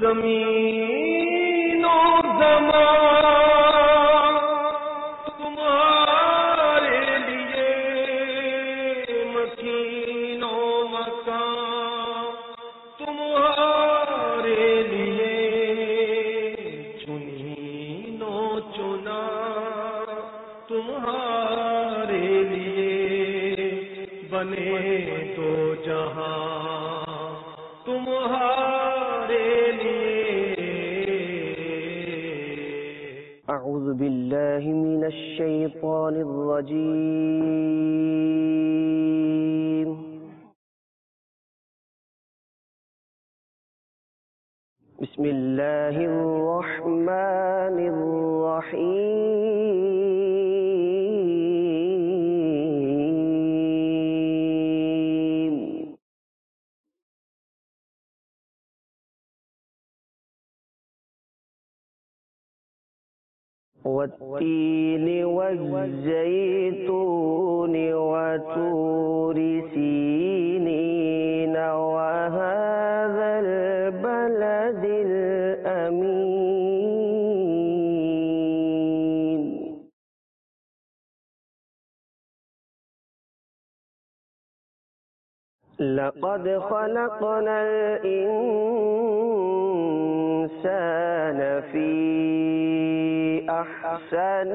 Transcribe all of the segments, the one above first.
زمین و زمان تمہارے لیے، مکین و مکان تمہارے لیے، چنین و چنا تمہارے لیے، بنے دو جہاں تمہارے لیے۔ اعوذ باللہ من الشیطان الرجیم، بسم اللہ الرحمن الرحیم۔ والتین والزیتون وطور سینین وهذا البلد الأمین۔ لقد خلقنا الإنسان في أحسن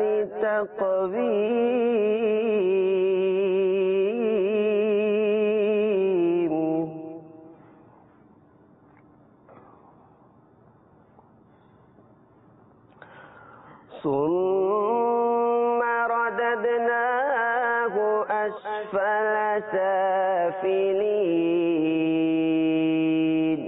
تقويم، ثم رددناه أسفل سافلين،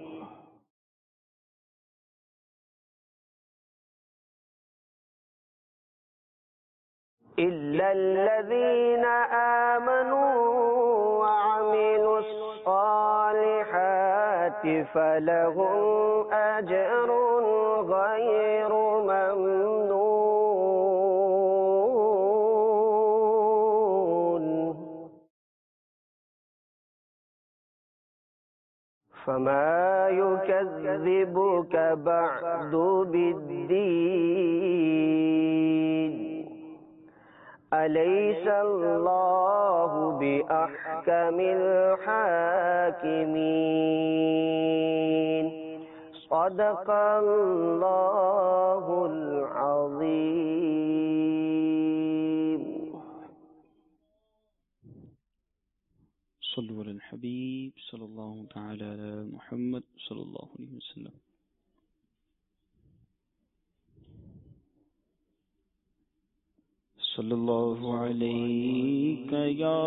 إلا الذين آمنوا وعملوا الصالحات فلهم أجر غير ممنون، فما يكذبك بعد بالدين، أليس الله بأحكم الحاكمين، صدق الله العظيم۔ صلوا على الحبيب صلى الله تعالى على محمد صلى الله عليه وسلم۔ صلی اللہ علیہ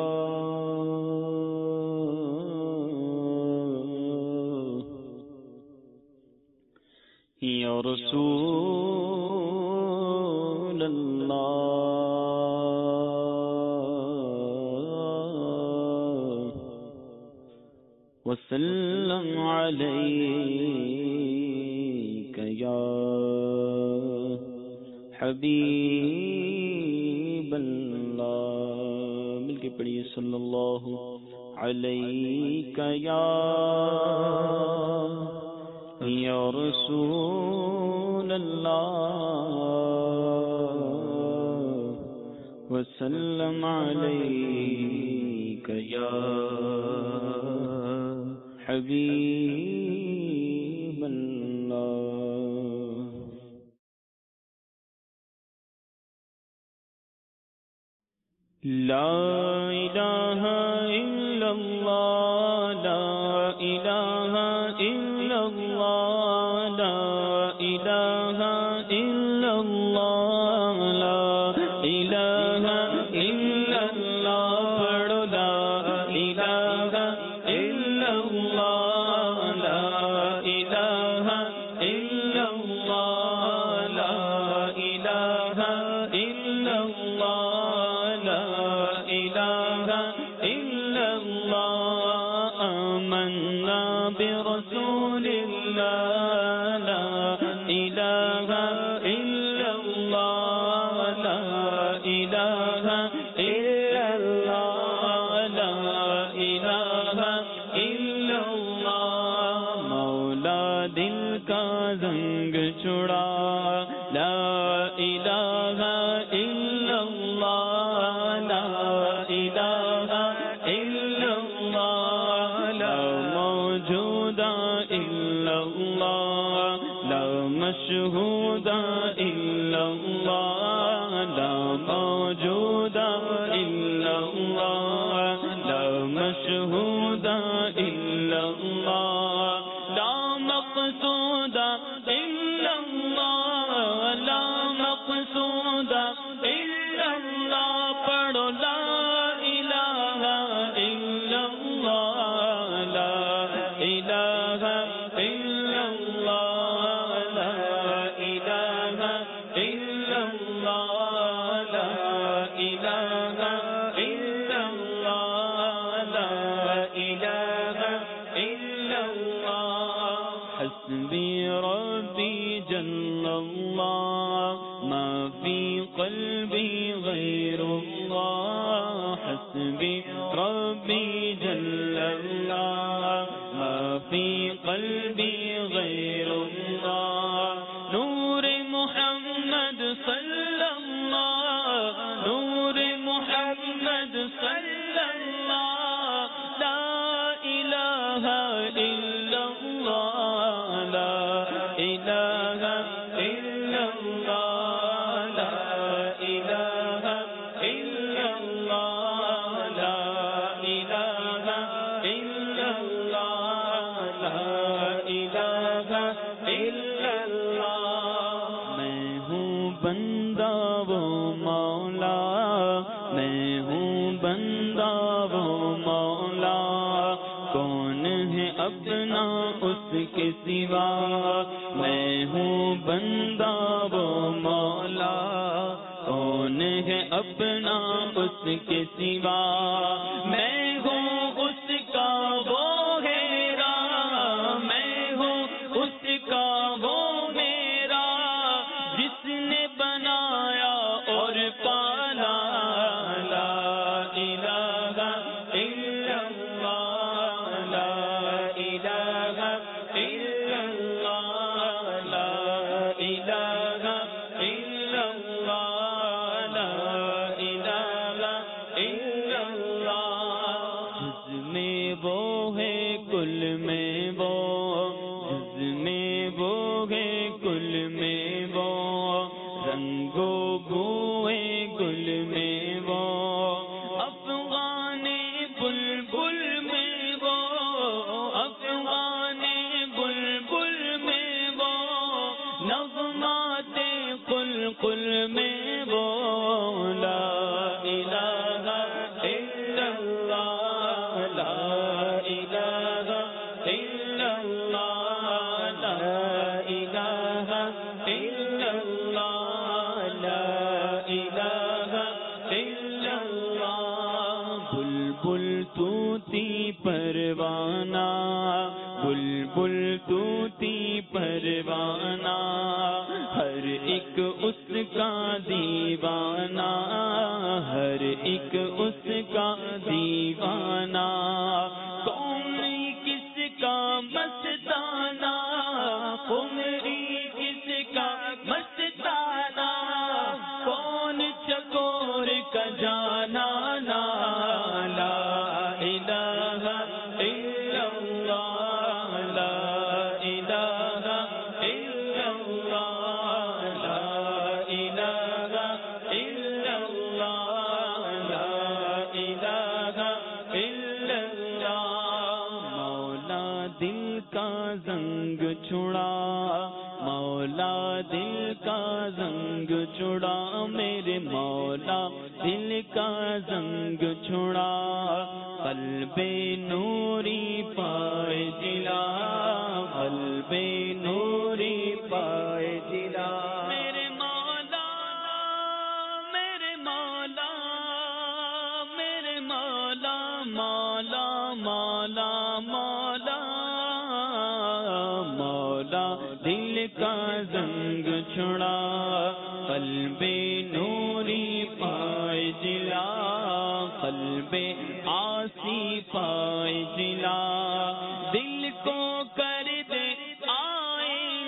یا رسول اللہ، وسلم علیک یا حبیب اللہ۔ مل کے پڑھیے صلی اللہ علیہ یا رسول اللہ، وسلم علیک یا حبیب اللہ۔ لا الہ الا اللہ، لا الہ الا اللہ، لا الہ الا اللہ، لا الہ الا اللہ، پڑھو لا الہ الا اللہ، لا الہ الا اللہ، لا الہ الا اللہ، لا الہ الا اللہ، آمنا برسول اللہ، کا زنگ چھڑا لا الہ الا اللہ لا الہ الا اللہ لا موجود الا اللہ لا مشہود الا اللہ لا موجود الا اللہ لا مشہود الا اللہ لا مقصود الا اللہ لا مقصود الا اللہ پڑھو لا الہ الا اللہ لا الہ الا اللہ لا الہ الا اللہ لا الہ الا اللہ لا الہ الا اللہ حسبی ربی جل اللہ ما فی قلبی غیر اللہ حسبی ربی جل اللہ ما فی قلبی غیر اللہ نور محمد صلی اللہ نور محمد صلی اللہ لا الہ الا اللہ لا الہ الا اللہ لا الہ الا اللہ لا الہ الا اللہ لا الہ الا اللہ میں ہوں بندہ وہ مولا میں ہوں بندہ وہ مولا کون ہے اپنا اس کے سوا میں ہوں بندہ وہ مولا کون ہے اپنا اس کے سوا میں ہوں اس کا وہ ہیرا میں ہوں اس کا وہ میرا جس نے بنایا اور پالا لا الہ الا اللہ لا الہ الا اللہ لا الہ الا اللہ لا الہ الا اللہ جز میں وہ ہے کل میں وہ جز میں وہ ہے کل میں وہ رنگو بوئے گل میں وہ افغان بلبل میں وہ افغان بلبل میں وہ نغمات قلقل میں وہ لا الہ الا اللہ لا الہ الا اللہ لا الہ الا اللہ لا الہ الا اللہ بلبل طوطی پروانہ بلبل طوطی پروانہ ہر ایک اس کا دیوانہ ہر ایک اس کا دیوانہ کون کس کا مستانہ قمری کس کا مستانہ کون چکور کا جانا لا الہ الا اللہ لا الہ الا اللہ لا الہ الا اللہ لا الہ الا اللہ مولا دل کا زنگ چھڑا مولا دل کا زنگ چھڑا میرے مولا دل کا زنگ چھڑا قلب نوری پائے جلا قلب نوری پائے جلا میرے مولا میرے مولا میرے مولا مولا مولا مولا مولا دل کا زنگ چھڑا قلب نوری پائے جلا قلب آسی پائے جلا دل کو کر دے آئے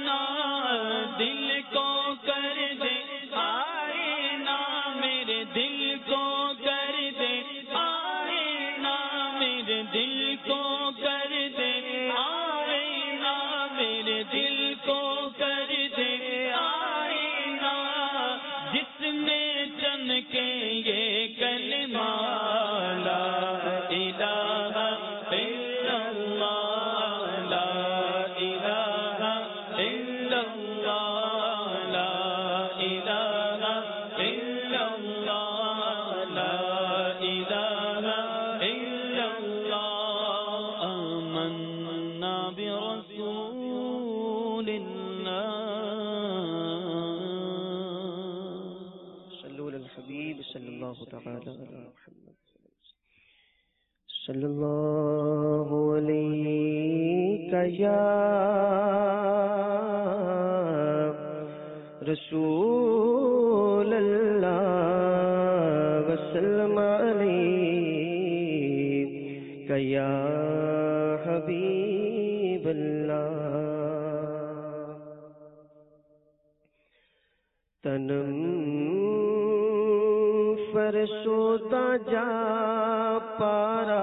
دل کو کر دے آئینہ، میرے دل کو کر دے آئینہ، میرے دل کو کر دے آئینہ، میرے دل کو کر دے آئینہ، جس میں چمکے یہ کلمہ لا الہ الا اللہ، لا الہ الا اللہ، لا الہ الا اللہ، لا الہ الا اللہ، آمنا برسول اللہ۔ صلو علی الحبیب صلی اللہ تعالی علی محمد صلی اللہ علیہ یا رسول اللہ وسلم علیہ یا حبیب اللہ۔ تنم فرسودا جا پارا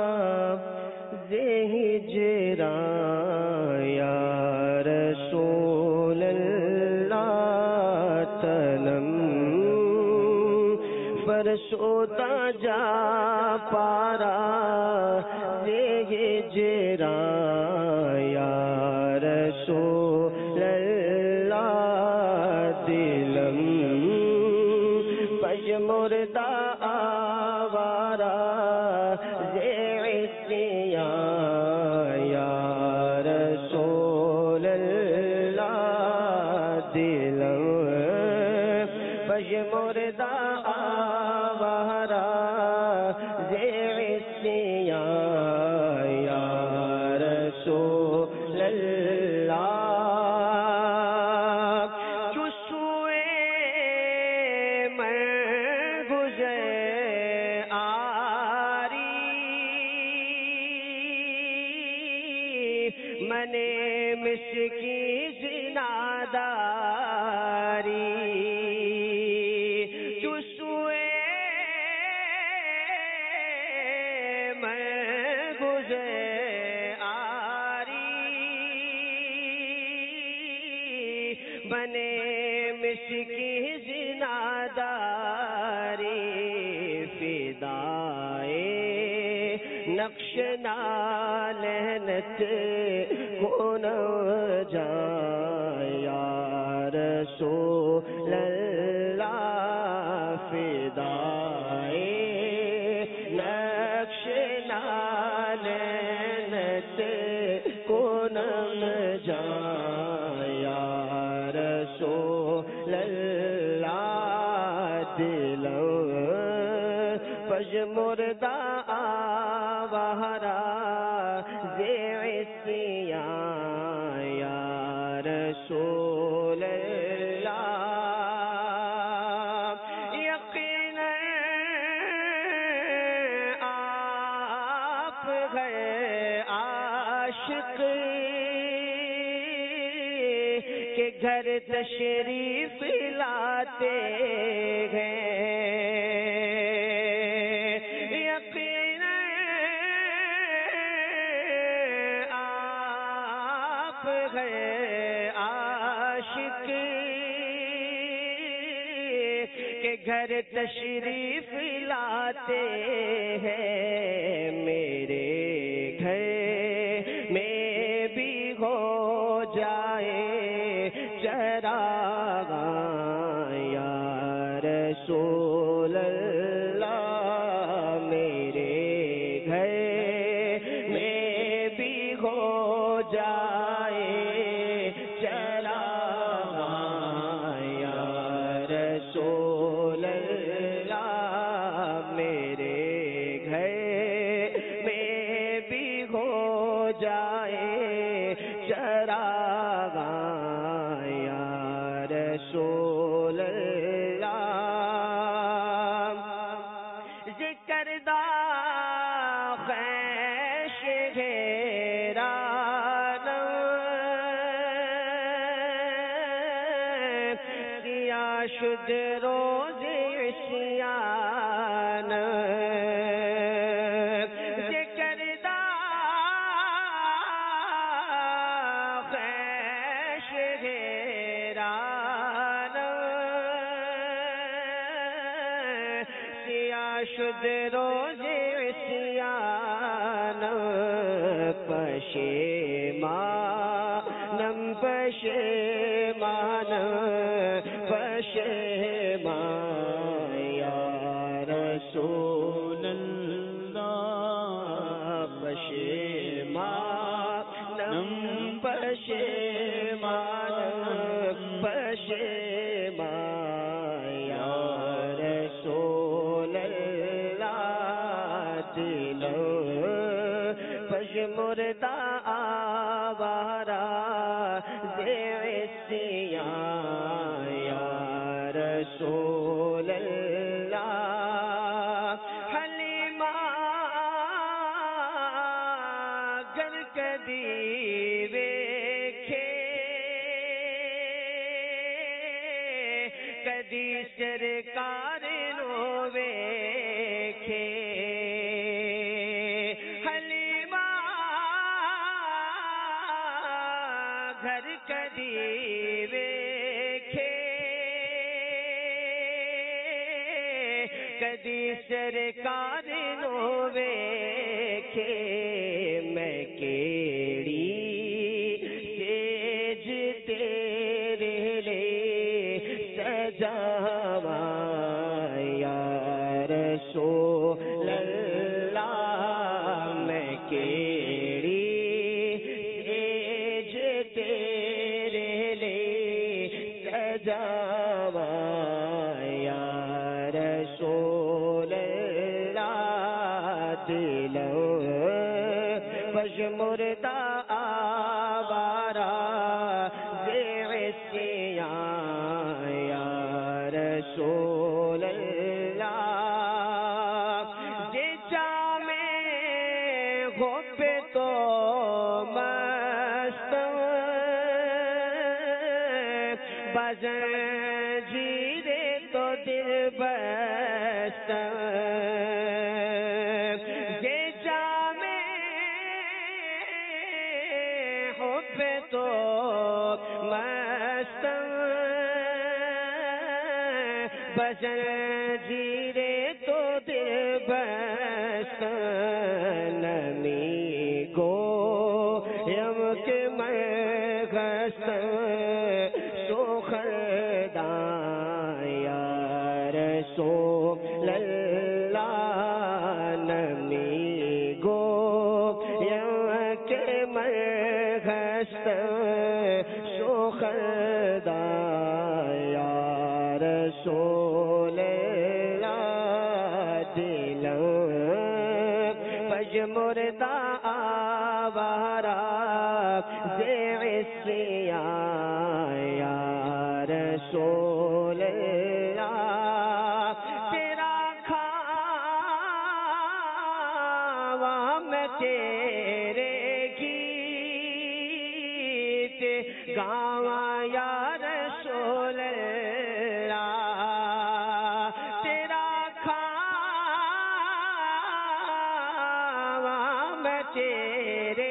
زہی جرا یا رسول اللہ، تنم فرسودا جا پارا زہی جرا یا رسول اللہ، دلم پج مردہ آوارا زیعتیا یا رسول اللہ، دلم پج مردہ آوارا زیعتیا یا رسول اللہ، منے مسکی زناداری، چسوئے میں گزے آری، بنے مسکی زناداری، فدائے نقش نالنت کون جائے یا رسول اللہ، فدائے نقش نالنت کون جائے یا رسول اللہ، دلوں پج مردہ آوارا زیعتیا یا رسول اللہ، یقینا آپ گئے عاشق کے گھر تشریف لاتے ہیں، عاشق کے گھر تشریف لاتے ہیں، میرے گھر میں بھی ہو جائے چراغ یا رسول اللہ، میرے گھر میں بھی ہو جائے چراغ یا رسول اللہ، میرے گھر میں بھی ہو جائے چراغ یا رسول اللہ، سیاہ شد روز عصیان ذکردہ خیش حیران سیاہ شد روز عصیان پشیمانم پشیمان یا رسول اللہ پشیمانم پشیمان یا رسول اللہ دلوں پشمردہ آوارا عصیان یا رسول اللہ حلیمہ گر کدی ویکھے کدی سرکار نو ویکھے حلیمہ گھر کدی ویکھے کدی سرکار نو ویکھے میں کیڑی سیج تیرے لے سجاواں یا رسول اللہ میں کیڑی سیج تیرے لے سجاواں یا رسول اللہ دلوں پشمردہ آوارا عصیان یا رسول اللہ جے جامے غب تو مست بزنجیر تو دل بست جے جامے حب تو مست بزنجیر تو دل بست نمی گو یم کے میں غست سوخردان یا رسول اللہ نمی گو یم کے میں غست سوخردان یا رسول اللہ دلوں پشمردہ آوارا عصیان یا رسول اللہ تیرا کھاواں میں تیرے گیت گاواں یا رسول اللہ تیرا کھاواں میں تیرے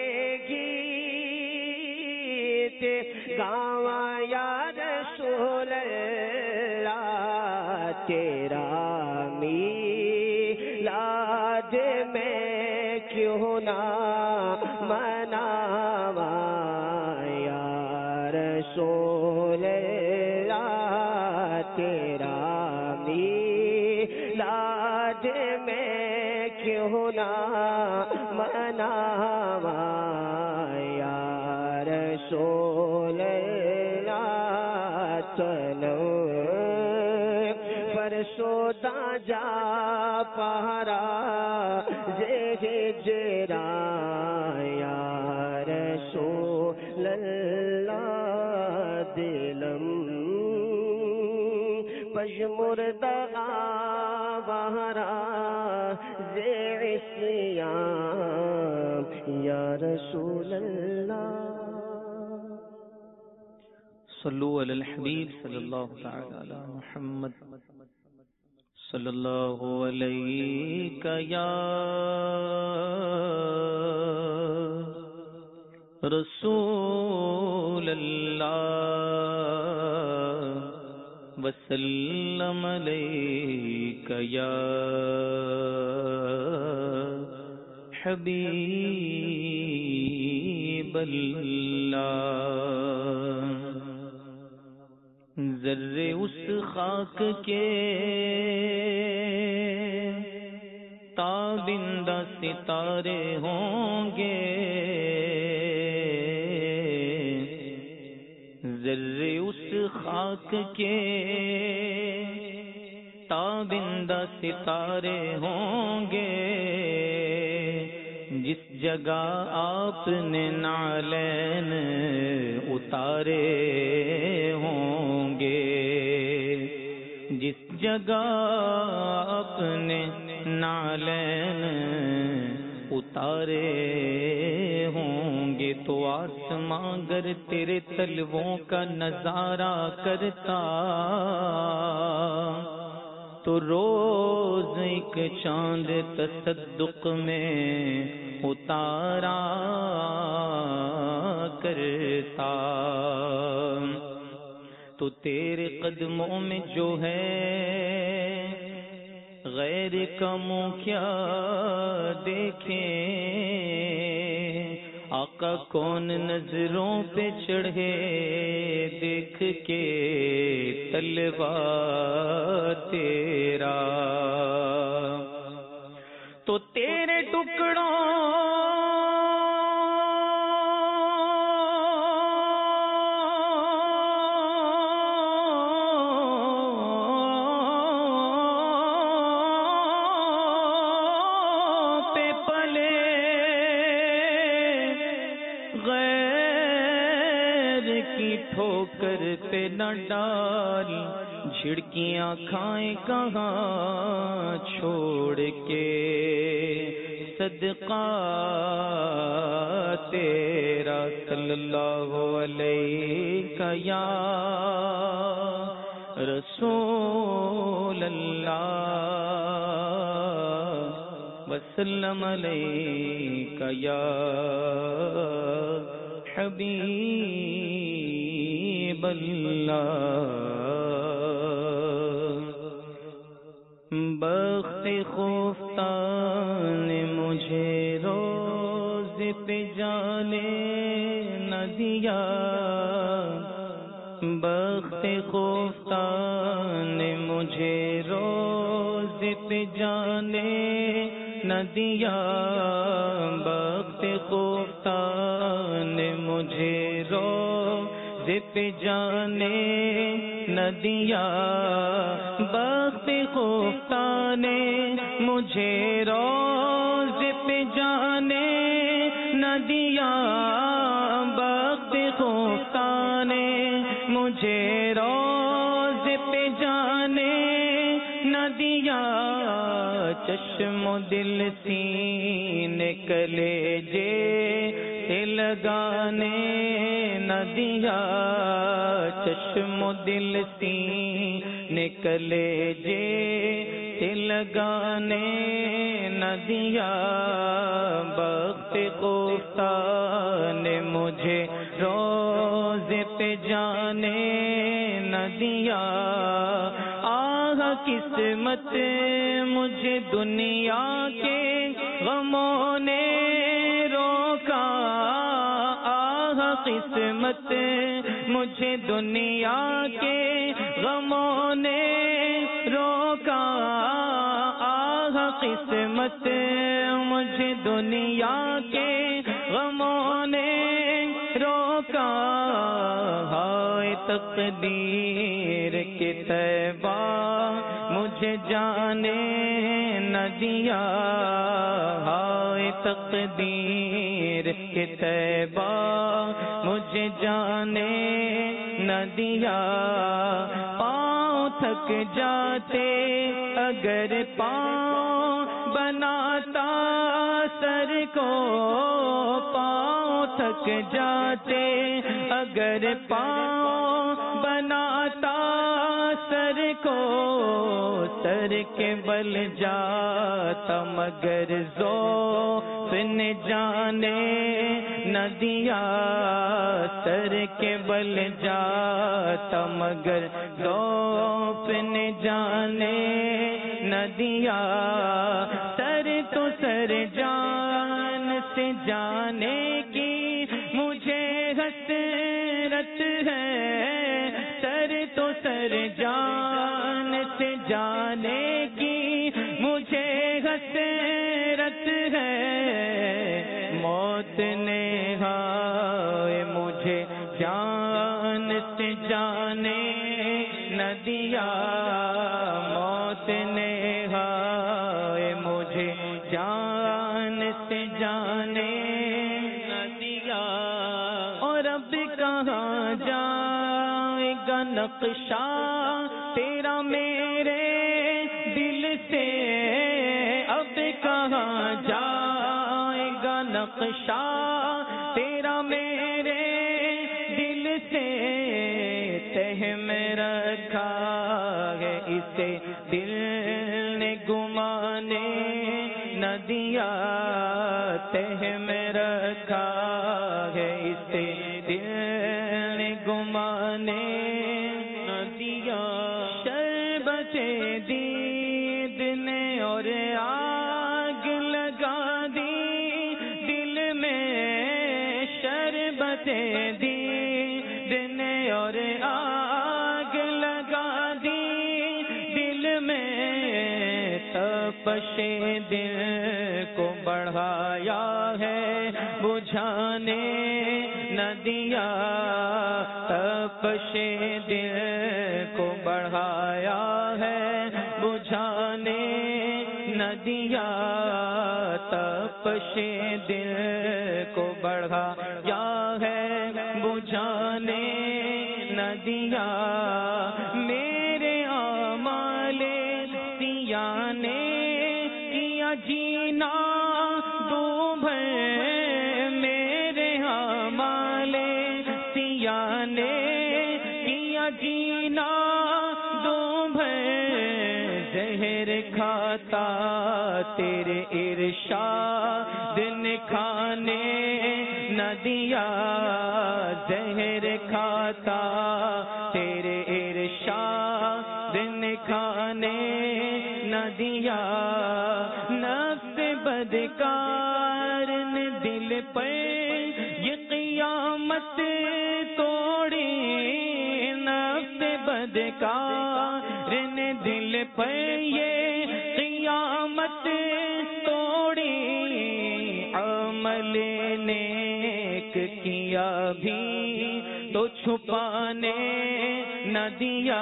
گیت گاواں یا رسول اللہ تیرا میلاد میں کیوں نہ مناواں یا رسول اللہ تیرا میلاد میں کیوں نہ مناواں یا رسول اللہ چلو فرسودہ جا پہرا ہجراں یا رسول اللہ دلم پشمردہ آوارا عصیان یا رسول اللہ صلو علی الحبیب صلی اللہ تعالی علی محمد صلی اللہ علیہ یا رسول اللہ وسلم علیک یا حبیب اللہ۔ ذرے اس خاک کے تابندہ ستارے ہوں گے، ذرے اس خاک کے تابندہ ستارے ہوں گے، جس جگہ آپ نے نعلین اتارے ہوں گے، جس جگہ آپ نے نعلین اتارے ہوں گے، تو آسماں گر تیرے تلووں کا نظارہ کرتا تو روز ایک چاند تصدق میں اتارا کرتا۔ تو تیرے قدموں میں جو ہے غیر کا منہ کیا دیکھیں، آقا کون نظروں پہ چڑھے دیکھ کے طلبہ تیرا۔ تو تیرے ٹکڑوں پہ پلے غیر کی ٹھوکر پہ نہ ڈال، جھڑکیاں کھائیں کہاں چھوڑ کے، صدقہ تیرا صلی اللہ علیہ یا رسول اللہ وسلم علیہ یا حبیب اللہ۔ بخت خفتان مجھے روز پہ جانے نہ دیا، بخت خفتان مجھے روز پہ جانے نہ دیا، بخت خفتان مجھے روز پہ جانے نہ دیا، بخت خفتہ نے مجھے روز پہ جانے نہ دیا، بخت خفتہ نے مجھے روز پہ جانے نہ دیا، چشم و دل سینے کلیجے سے لگانے نہ دیا، چشم و دل سینے کلیجے سے لگانے نہ دیا، بخت خفتہ نے مجھے روز پہ جانے نہ دیا، آہ قسمت مجھے دنیا کے غموں نے روکا، آہ قسمت مجھے دنیا کے غموں نے روکا، آہ قسمت مجھے دنیا کے غموں نے روکا، ہائے تقدیر کے طیبہ مجھے جانے نہ دیا، ہائے تقدیر کے طیبہ مجھے جانے نہ دیا، پاؤں تھک جاتے اگر پاؤں بناتا سر کو، پاؤں تھک جاتے اگر پاؤں بناتا سر کو سر کے بل جاتا مگر ذوق نے جانے نہ دیا سر کے بل جاتا مگر ذوق نے جانے نہ دیا سر تو سر جان سے جانے کی مجھے حسرت ہے سر تو سر جان سے جانے کی مجھے حسرت ہے موت نے ہائے مجھے جان سے جانے نہ دیا موت نے ہائے مجھے جان سے جانے نہ دیا اور اب کہاں جائے گا نقشہ تیرا میرے دل سے اب کہاں جائے گا نقشہ تیرا میرے دل سے تہ میں رکھا ہے اسے دل نے گمانے نہ دیا تہ میں رکھا ہے اسے دل نے گمانے نہ دیا شربت دید نے اور آگ لگا دی دل میں شربت دید نے اور آگ لگا دی دل میں تپش دل کو بڑھایا ہے بجھانے نہ دیا تپش دل کو بڑھایا ہے بجھانے نہ دیا تپش دل کو بڑھایا ہے بجھانے نہ دیا میرے اعمال سیاہ نے کیا جینا ڈوب میرے اعمال سیاہ نے کیا جینا ڈوب زہر کھاتا تیرے ارشاد نے کھانے نہ دیا زہر کھاتا تیرے ارشاد نے کھانے نہ دیا نفس بدکار نے دل پر یہ قیامت توڑی نفس بدکار نے دل پر یہ قیامت توڑی عمل نیک کیا بھی تو چھپانے نہ دیا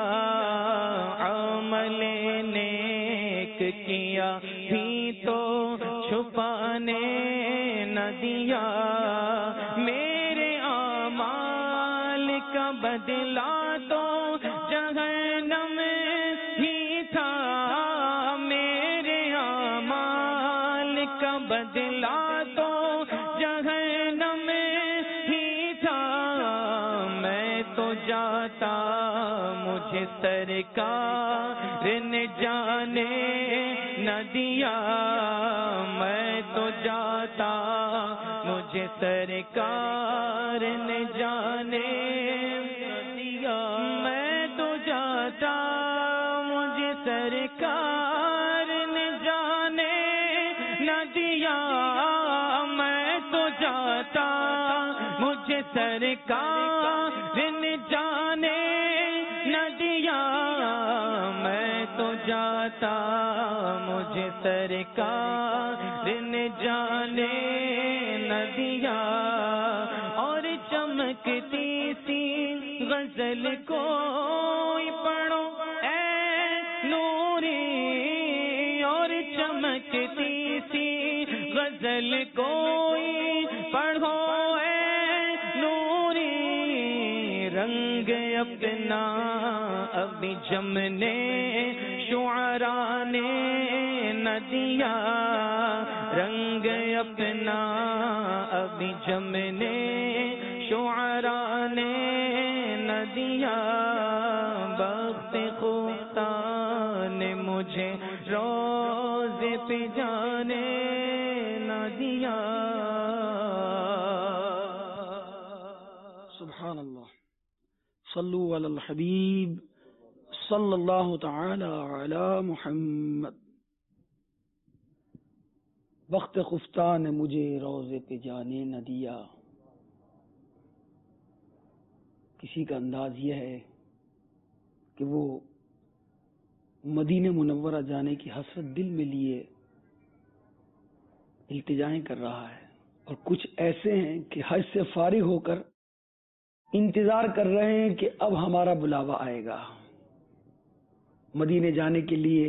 عمل نیک کیا بھی تو چھپانے نہ دیا میرے اعمال کا بدلہ تو جہنم ہی تھا میرے اعمال کا بدلہ تو جہنم ہی تھا میں تو جاتا مجھے سرکار نے جانے نہ دیا میں تو جاتا مجھے سرکار نے جانے نہ دیا میں تو جاتا مجھے سرکار نے جانے نہ دیا میں تو جاتا مجھے سرکار نے جانے نہ دیا میں تو جاتا مجھے سرکار نے جانے نہ دیا اور چمکتی سی غزل کوئی پڑھو اے نوری اور چمکتی سی غزل کوئی پڑھو اے نوری رنگ اپنا ابھی جمنے شعراء نے نہ دیا رنگ اپنا ابھی جمنے شعراء نے نہ دیا، بخت خفتہ نے مجھے روزے پہ جانے نہ دیا۔ سبحان اللہ۔ صلو علی الحبیب صلی اللہ تعالی علی محمد۔ وقت خفتہ نے مجھے روزے پہ جانے نہ دیا۔ کسی کا انداز یہ ہے کہ وہ مدینہ منورہ جانے کی حسرت دل میں لیے التجائیں کر رہا ہے، اور کچھ ایسے ہیں کہ حج سے فارغ ہو کر انتظار کر رہے ہیں کہ اب ہمارا بلاوا آئے گا۔ مدینے جانے کے لیے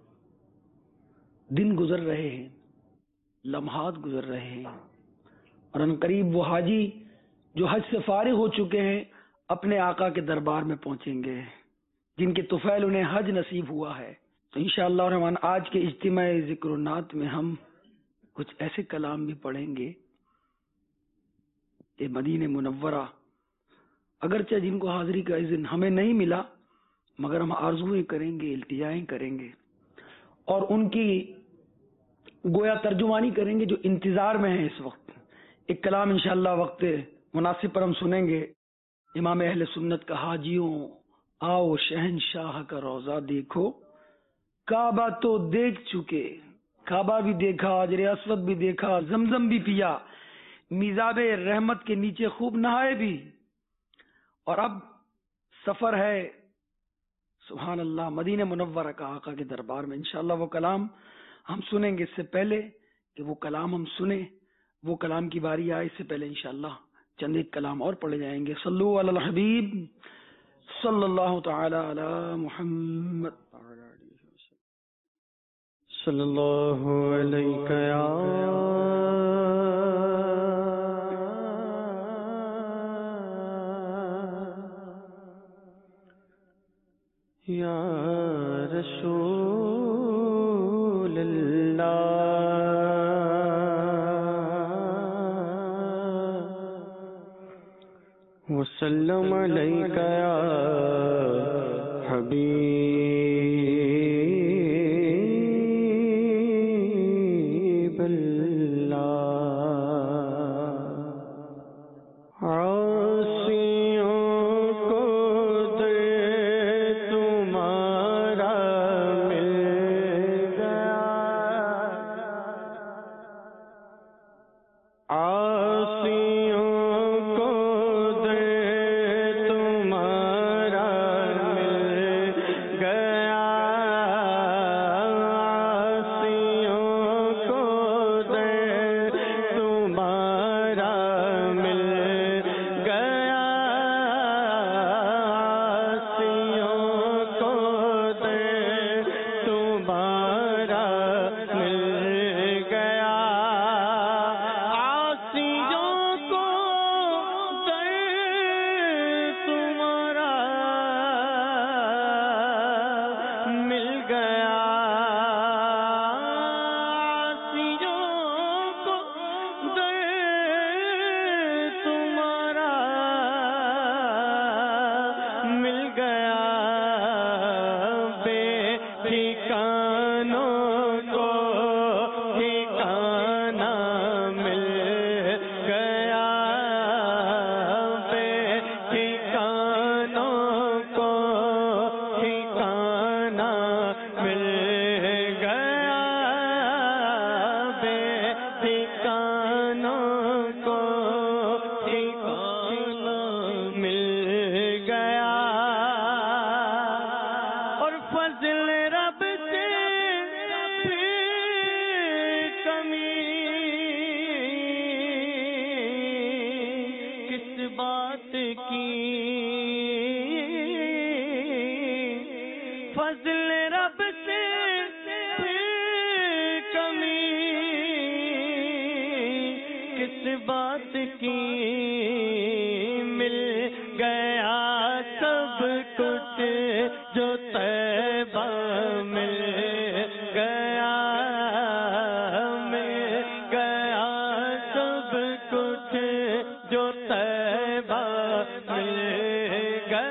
دن گزر رہے ہیں، لمحات گزر رہے ہیں، اور ان قریب وہ حاجی جو حج سے فارغ ہو چکے ہیں اپنے آقا کے دربار میں پہنچیں گے، جن کے طفیل انہیں حج نصیب ہوا ہے۔ تو انشاءاللہ الرحمن آج کے اجتماع ذکر و نعت میں ہم کچھ ایسے کلام بھی پڑھیں گے کہ مدینہ منورہ، اگرچہ جن کو حاضری کا اذن ہمیں نہیں ملا، مگر ہم آرزویں کریں گے، التجائیں کریں گے، اور ان کی گویا ترجمانی کریں گے جو انتظار میں ہیں اس وقت۔ ایک کلام انشاءاللہ وقت مناسب پر ہم سنیں گے، امام اہل سنت کا، حاجیوں آؤ شہنشاہ کا روضہ دیکھو، کعبہ تو دیکھ چکے، کعبہ بھی دیکھا، حجر اسود بھی دیکھا، زمزم بھی پیا، میزاب رحمت کے نیچے خوب نہائے بھی، اور اب سفر ہے سبحان اللہ مدینہ منورہ کا آقا کے دربار میں۔ انشاءاللہ وہ کلام ہم سنیں گے۔ اس سے پہلے کہ وہ کلام ہم سنیں، وہ کلام کی باری آئے، اس سے پہلے انشاءاللہ چند ایک کلام اور پڑھے جائیں گے۔ صلو علی الحبیب صلی اللہ تعالی علی محمد۔ صلی اللہ علیہ یا رسول اللہ، وسلم علیک یا حبیب اللہ۔ جو طیبہ مل گیا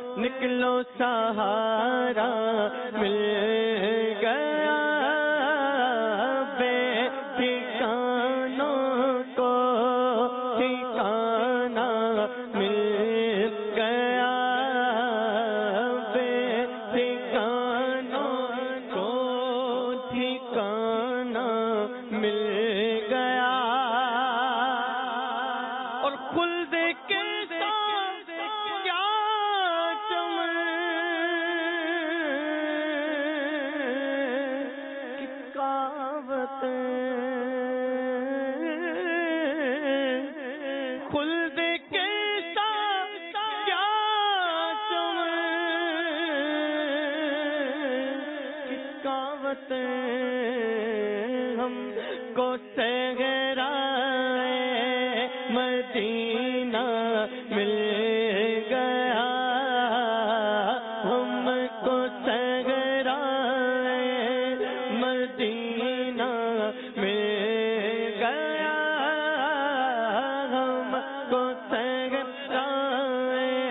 نکلو سہارا مل گیا بے ٹھکانوں کو ٹھکانہ مل گیا بے ٹھکانوں کو ٹھکانہ مل گیا اور خلد کے ساتھ کیا کہاوت خلد کے ساتھ کیا کہاوت ہم کو صحرائے مدینہ مل گیا ہم کو صحرائے مدینہ مل گیا ہم کو صحرائے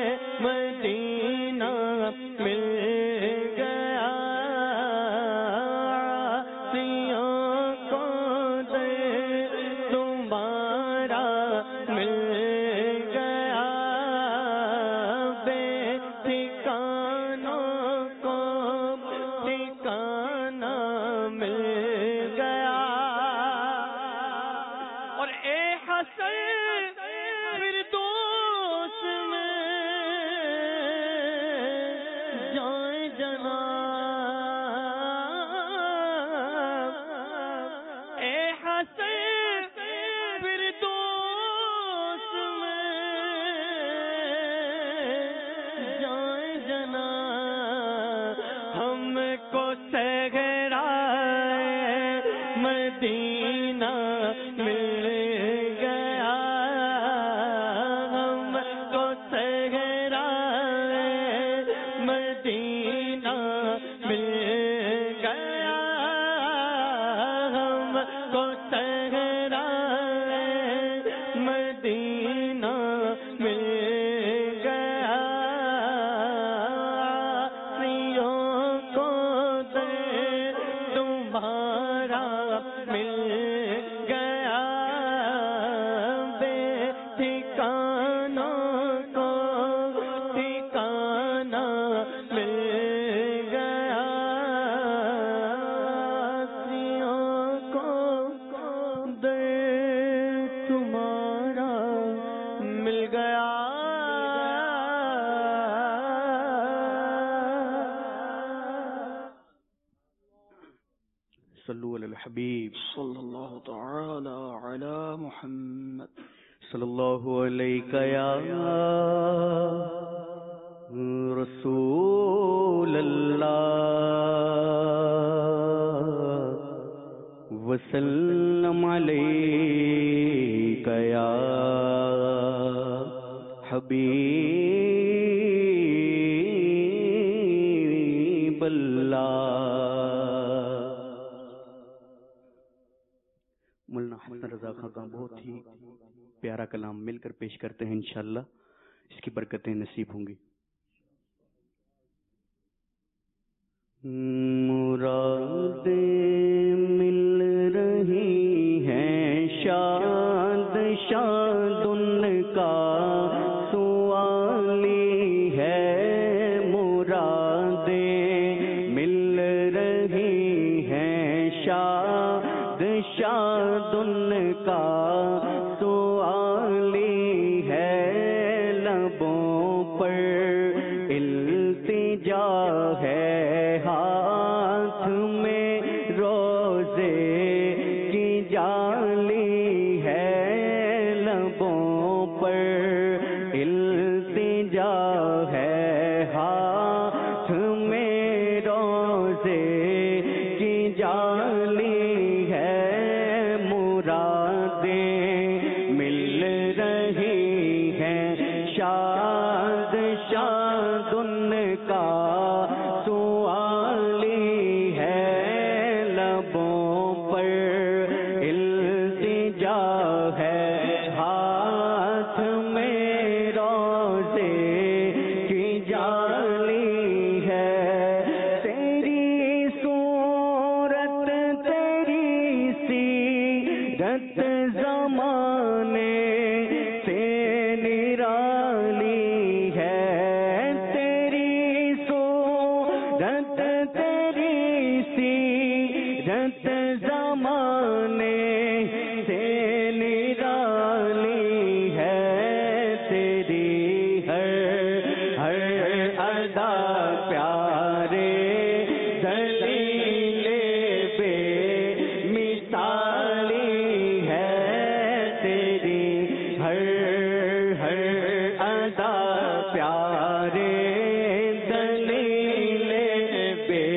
مدینہ مل گیا سیوں کو دے تمہارا مل گیا بے ٹھکانوں کو ٹھکانہ مل گیا اور اے حسن فردوس میں جائیں جناب اے حسن فردوس میں جائیں جناب ہم کو صحرائے مدینہ مل گیا ہم کو صحرائے مدینہ مل گیا ہم کو صحرائے مدینہ مل گیا سیوں کو دے تمہارا مل گیا بے ٹھکانوں کو ٹھکانہ مل گیا سیوں کو دے تمہارا مل گیا صلو علی الحبیب صلی اللہ تعالی علی محمد صلی اللہ علیہ یا رسول اللہ وسلم علیہ یا حبیب اللہ. مولانا حسن رضا خان کا بہت ہی پیارا کلام مل کر پیش کرتے ہیں انشاءاللہ اس کی برکتیں نصیب ہوں گی. مرادیں مل رہی ہیں شاد شاد ان کا سوالی ہے مرادیں مل رہی ہیں شاد شاد ان کا سوالی ہے لبوں پر التجا ہے ہاتھ میں روزے کی جالی ہے لبوں پر التجا ہے ہاتھ میں روزے کی جالی ہے مرادیں مل رہی ہیں شاد شاد ان کا سوالی ہے لبوں پر التجا ہے ہاتھ میں روزے کی प्यारे दलील बे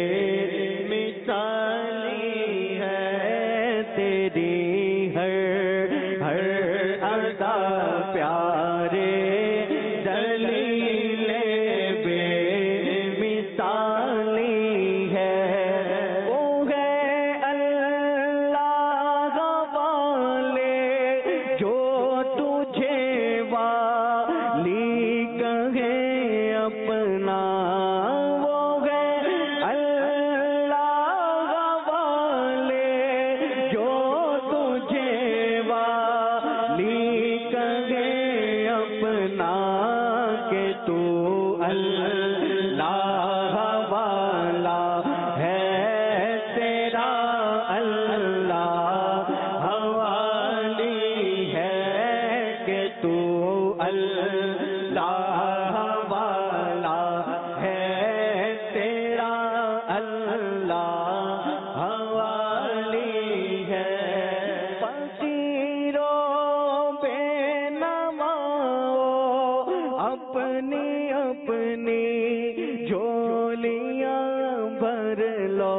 मिसाली है तेरी हर अदा प्यारे दलील बे मिसाली है। वो है अल्लाह वाले जो तुझे वाली कहे अपना, वो है अल्लाह वाले जो तुझे वाली कहे अपना, के तू अल्लाह वाला है तेरा अल्लाह वाली है, के तू अल्लाह वाला है तेरा अल्लाह वाली है। फकीरों बेनवाओ अपनी अपनी झोलियां भर लो,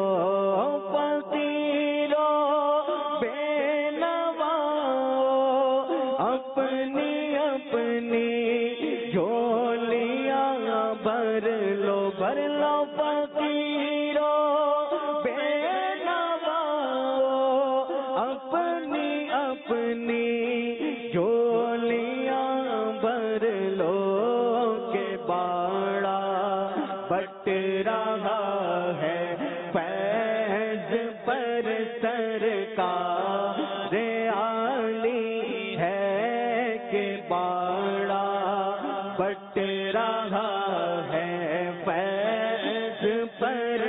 फकीरों बेनवाओ अपनी अपनी झोलियां भर लो फकीरों बेनवाओ अपनी अपनी झोलियां भर लो, के बाड़ा बट रहा है फैज पर सरकार आली है, के बाड़ा बट रहा है फैज पर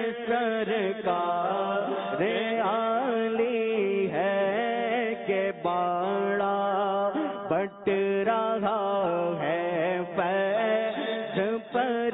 सरकार आली है, के बाड़ा बट रहा है फैज पर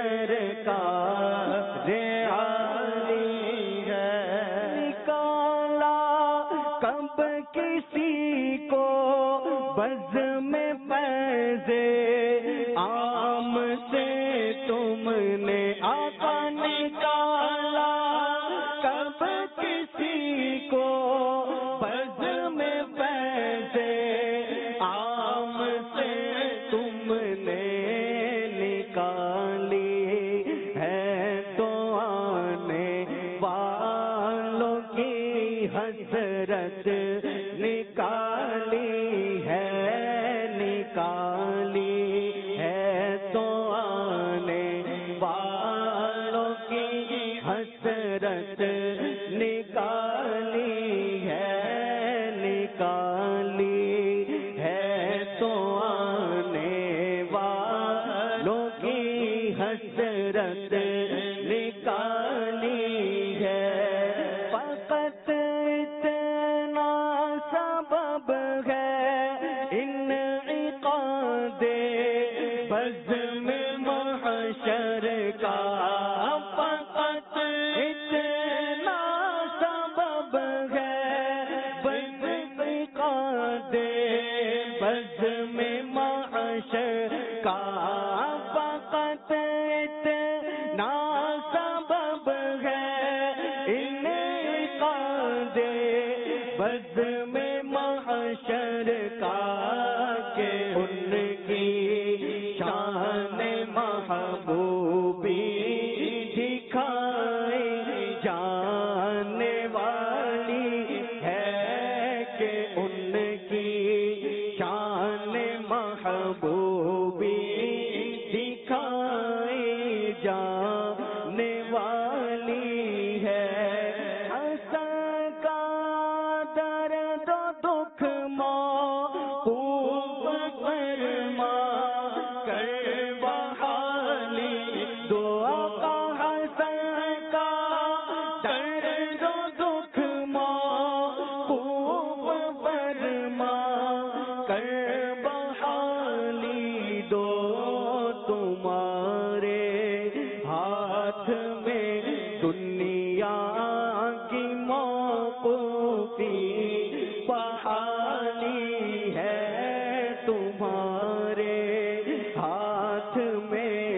सरकार आली है। निकाला कब किसी को बज़ में फैज़े आम से तुमने आका निकाला, कब किसी को बज़ में फैज़े आम से तुमने निकाली है, तो आने वालों की हसरत निकाली है, निकाली है, तो आने वालों की हसरत निकाली है, निकाली है, तो आने वालों की हसरत निकाली है। फकत इतना सबब है इन इक़ादे बज़ में महशर का, फकत इतना सबब है बज़ इक़ादे बज़ में महशर का, फकत इतना सबब है इन इक़ादे बज़ में महशर का, के उनकी शान महबूबी दिखाई जाने वाली है, के उनकी शान महबूबी दिखाई जाने वाली है। हसन का दर्द दुख मौकूफ फरमा कर बहाली, दुआ का हसन का दर्द दुख मौकूफ फरमा कर बहाली, दो तुम्हारे हाथ में दुनिया की मौकूफी बहाली है, तुम्हारे हाथ में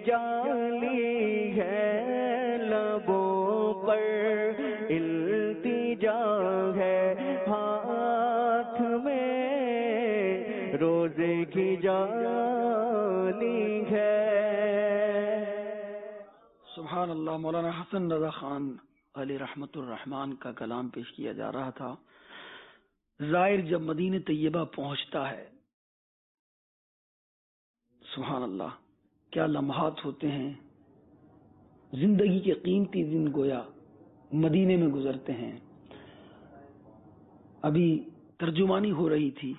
جالی ہے لبوں پر التجا ہے ہاتھ میں روزے کی جالی ہے. سبحان اللہ. مولانا حسن رضا خان علی رحمت الرحمان کا کلام پیش کیا جا رہا تھا. زائر جب مدینہ طیبہ پہنچتا ہے، سبحان اللہ کیا لمحات ہوتے ہیں. زندگی کے قیمتی دن گویا مدینے میں گزرتے ہیں. ابھی ترجمانی ہو رہی تھی،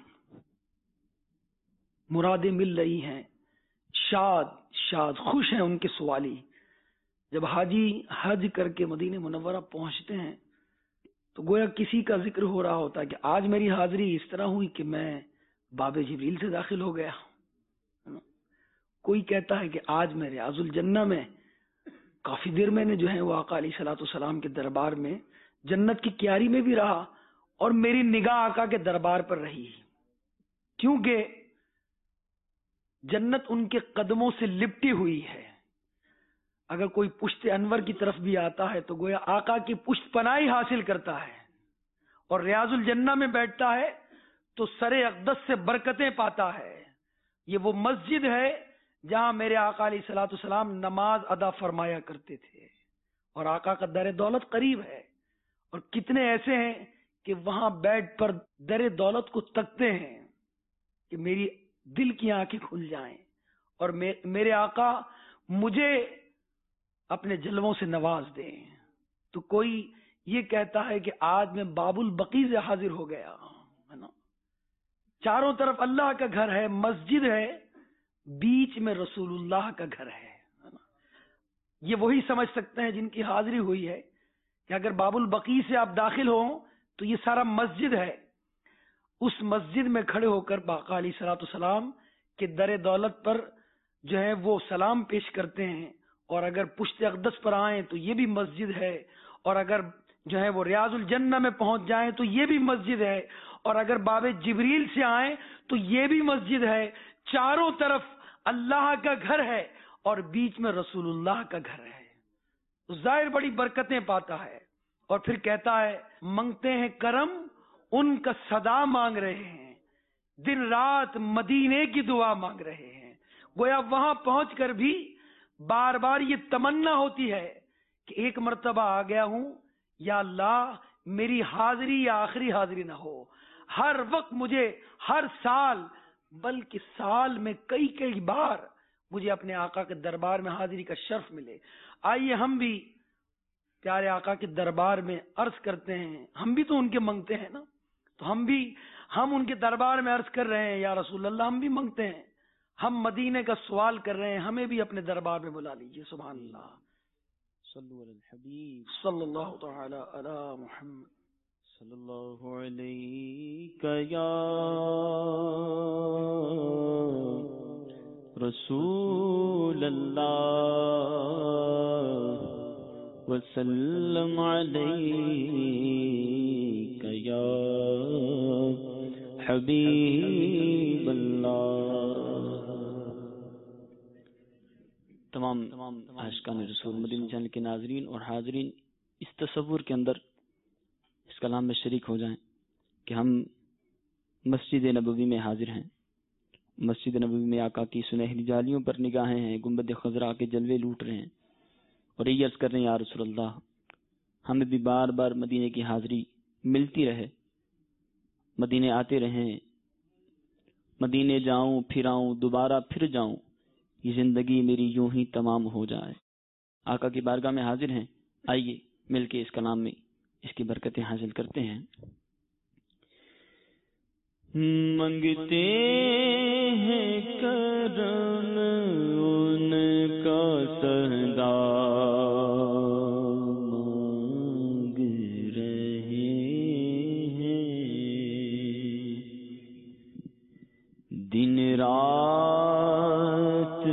مرادیں مل رہی ہیں، شاد خوش ہیں ان کے سوالی. جب حاجی حج کر کے مدینہ منورہ پہنچتے ہیں تو گویا کسی کا ذکر ہو رہا ہوتا ہے کہ آج میری حاضری اس طرح ہوئی کہ میں باب جبریل سے داخل ہو گیا. کوئی کہتا ہے کہ آج میں ریاض الجنہ میں کافی دیر میں نے جو ہے وہ آقا علیہ الصلوۃ والسلام کے دربار میں جنت کی کیاری میں بھی رہا اور میری نگاہ آقا کے دربار پر رہی، کیونکہ جنت ان کے قدموں سے لپٹی ہوئی ہے. اگر کوئی پشت انور کی طرف بھی آتا ہے تو گویا آقا کی پشت پناہی حاصل کرتا ہے، اور ریاض الجنہ میں بیٹھتا ہے تو سر اقدس سے برکتیں پاتا ہے. یہ وہ مسجد ہے جہاں میرے آقا علیہ الصلوۃ والسلام نماز ادا فرمایا کرتے تھے، اور آقا کا در دولت قریب ہے. اور کتنے ایسے ہیں کہ وہاں بیٹھ پر در دولت کو تکتے ہیں کہ میری دل کی آنکھیں کھل جائیں اور میرے آقا مجھے اپنے جلووں سے نواز دیں. تو کوئی یہ کہتا ہے کہ آج میں باب البقیع سے حاضر ہو گیا ہے نا. چاروں طرف اللہ کا گھر ہے، مسجد ہے، بیچ میں رسول اللہ کا گھر ہے نا. یہ وہی سمجھ سکتے ہیں جن کی حاضری ہوئی ہے کہ اگر باب البقیع سے آپ داخل ہوں تو یہ سارا مسجد ہے. اس مسجد میں کھڑے ہو کر آقا علیہ الصلوۃ والسلام کے در دولت پر جو ہے وہ سلام پیش کرتے ہیں. اور اگر پشت اقدس پر آئیں تو یہ بھی مسجد ہے، اور اگر جو ہے وہ ریاض الجنہ میں پہنچ جائیں تو یہ بھی مسجد ہے، اور اگر باب جبریل سے آئیں تو یہ بھی مسجد ہے. چاروں طرف اللہ کا گھر ہے اور بیچ میں رسول اللہ کا گھر ہے. تو ظاہر بڑی برکتیں پاتا ہے. اور پھر کہتا ہے منگتے ہیں کرم ان کا صدا مانگ رہے ہیں، دن رات مدینے کی دعا مانگ رہے ہیں. گویا وہاں پہنچ کر بھی بار بار یہ تمنا ہوتی ہے کہ ایک مرتبہ آ گیا ہوں، یا اللہ میری حاضری یا آخری حاضری نہ ہو. ہر وقت مجھے ہر سال بلکہ سال میں کئی کئی بار مجھے اپنے آقا کے دربار میں حاضری کا شرف ملے. آئیے ہم بھی پیارے آقا کے دربار میں عرض کرتے ہیں. ہم بھی تو ان کے منگتے ہیں نا، تو ہم ان کے دربار میں عرض کر رہے ہیں یا رسول اللہ ہم بھی منگتے ہیں. ہم مدینے کا سوال کر رہے ہیں، ہمیں بھی اپنے دربار میں بلا لیجئے. سبحان اللہ. صلو علی الحبیب صلی اللہ تعالی علی محمد صلی اللہ علیہ یا رسول اللہ وسلم علیہ یا حبیب اللہ. تمام عاشقان رسول مدینہ چینل کے ناظرین اور حاضرین اس تصور کے اندر اس کلام میں شریک ہو جائیں کہ ہم مسجد نبوی میں حاضر ہیں. مسجد نبوی میں آقا کی سنہری جالیوں پر نگاہیں ہیں، گنبد خضرا کے جلوے لوٹ رہے ہیں، اور یہ عرض کر رہے ہیں یا رسول اللہ ہمیں بھی بار بار مدینے کی حاضری ملتی رہے، مدینے آتے رہیں، مدینے جاؤں پھر آؤں دوبارہ پھر جاؤں، یہ زندگی میری یوں ہی تمام ہو جائے. آقا کی بارگاہ میں حاضر ہیں، آئیے مل کے اس کلام میں اس کی برکتیں حاصل کرتے ہیں. منگتے ہیں کرم ان کا سدا مانگ رہے ہیں، دن رات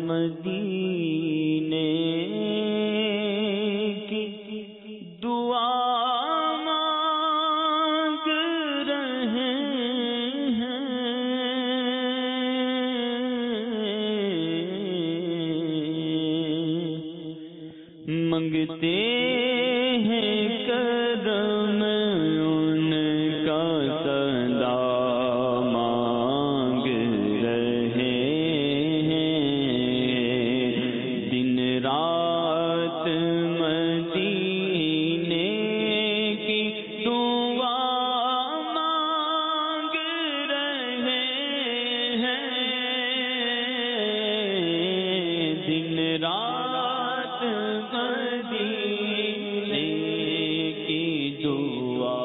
مدینے کی دعا مانگ رہے ہیں، منگتے ہیں کرم ان کا صدا مانگ رہے ہیں، دن رات مدینے کی دعا مانگ رہے ہیں، دن رات مدینے کی دعا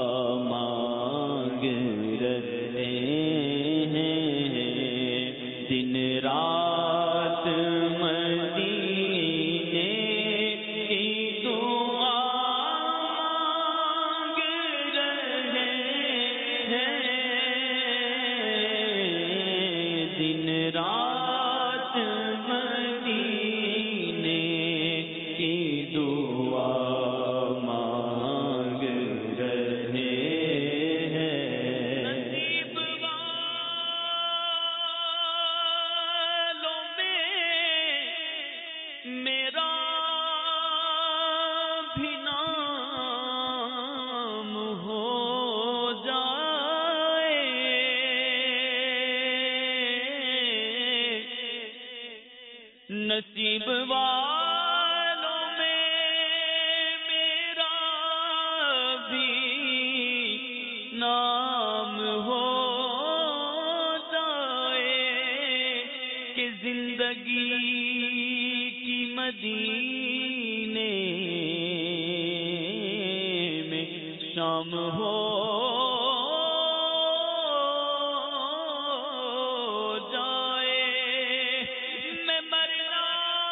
مانگ رہے ہیں، دن رات مدینے کی دعا مانگ رہے ہیں، دن رات مدینے کی دعا مانگ رہے ہیں۔ نصیب والوں میں میرا بھی نام ہو جائے، نصیب والوں میں میرا بھی نام ہو جائے، کہ زندگی کی مدینے میں شام ہو جائے، میں مرنا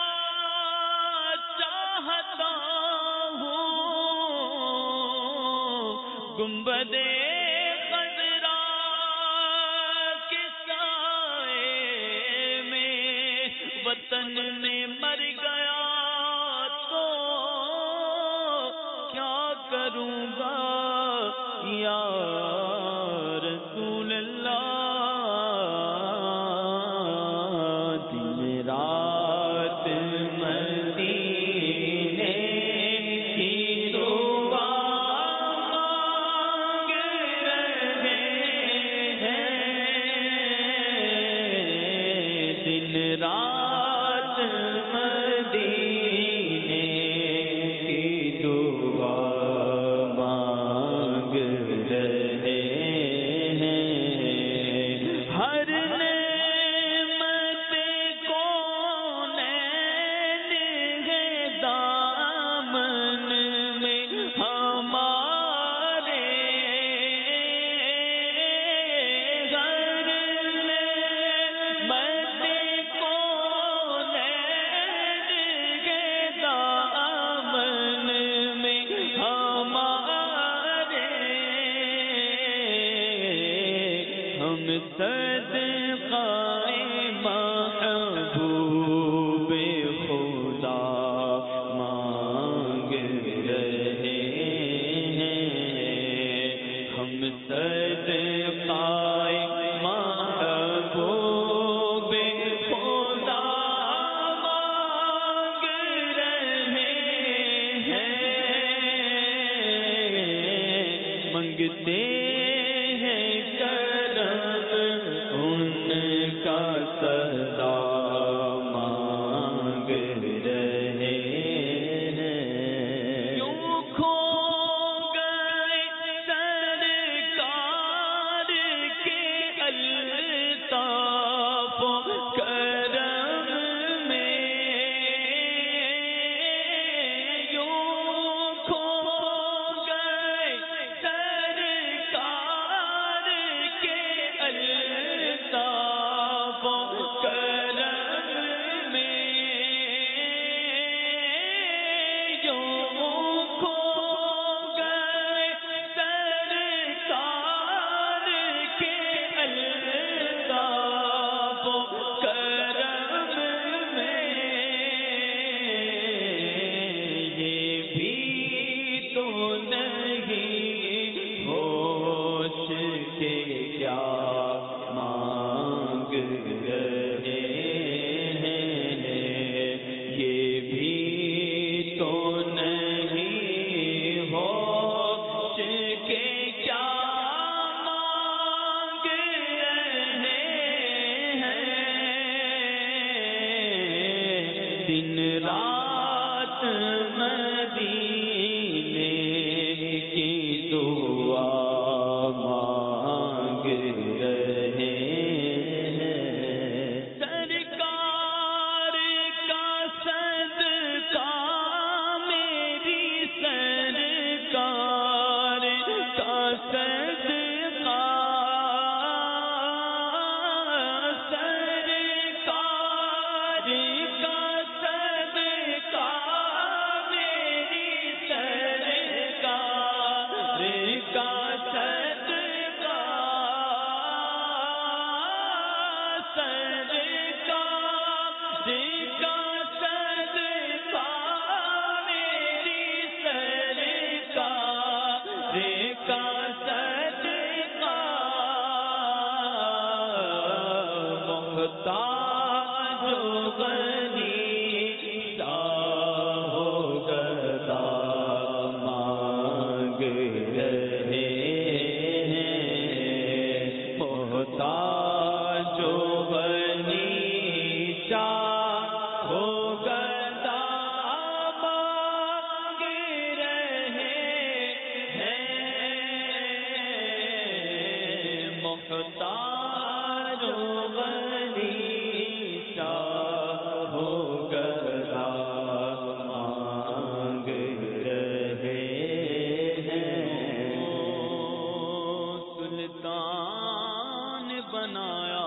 چاہتا ہوں گنبد خضرا کے سائے میں، وطن میں مر گیا تو کیا کروں گا یا رسول اللہ، دن رات مدینے کی دعا مانگ رہے ہیں، دن رات مدینے کی دعا مانگ رہے ہیں، ہر نعمت کونین ہے دامن میں ہمارے، ہر نعمت کونین ہے دامن میں ہمارے، ہم صدقہ محبوب خدا مانگ رہے ہیں، ہم صدقہ محبوب خدا مانگ رہے ہیں، منگتے ہیں کرم ان کا صدا مانگ رہے ہیں، یوں کھو گئے سرکار کے الطاف و کرم میں، یوں کھو گئے سرکار دن رات مدینے کی دعا مانگ رہے ہیں، سرکار کا صدقہ میری سرکار کا صدقہ، سرکار کا صدقہ میری سرکار کا صدقہ، سرکار کا صدقہ میری سرکار کا صدقہ، محتاج و غنی شاہ و گدا مانگ رہے ہیں، محتاج و غنی شاہ و گدا مانگ رہے ہیں، محتاج و غنی شاہ و گدا مانگ رہے ہیں، سلطان بنایا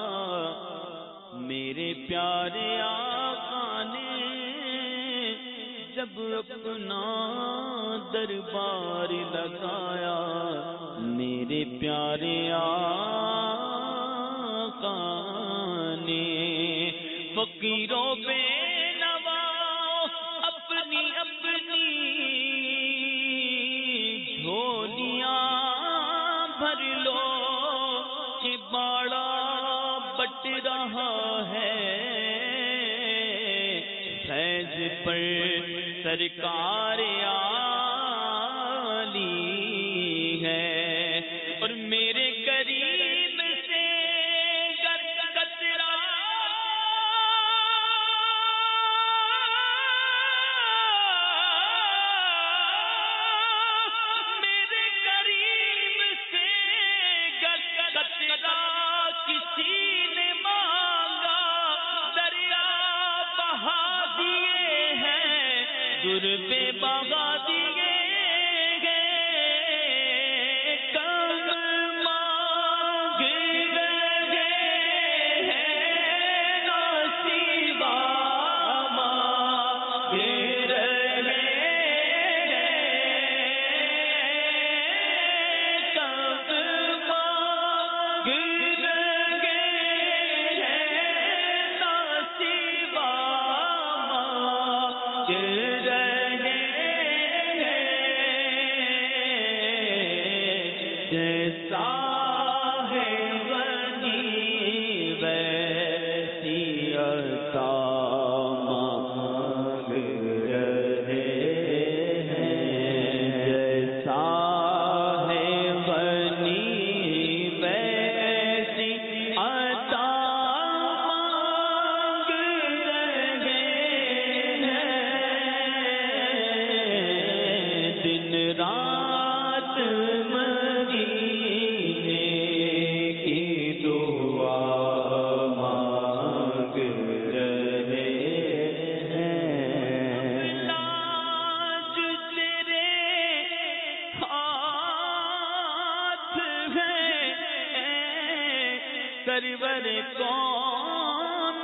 میرے پیارے آقا نے، جب اپنا دربار لگایا میرے پیارے آقا نے، فقیروں پہ نواز اپنی اپنی جھولیاں بھر لو کہ باڑا بٹ رہا ہے، فیض پر سرکار عالی ہے، اور میرے قریب سے گر قطرہ میرے قریب سے گر قطرہ کسی نے مانگا، دریا بہا دیے ہیں، در پہ بہا دیے گئے، کم مانگ رہے ہیں، نصیبہ مانگ رہے ہیں، کم مانگ رہے ہیں، نصیبہ مانگ رہے ہیں، جیسا ہے غنی ویسی عطا مانگ رہے ہیں، جیسا ہے غنی ویسی عطا مانگ رہے ہیں، دن رات مدینے کی دعا مانگ رہے ہیں، لاج تیرے ہاتھ ہے، سرور کون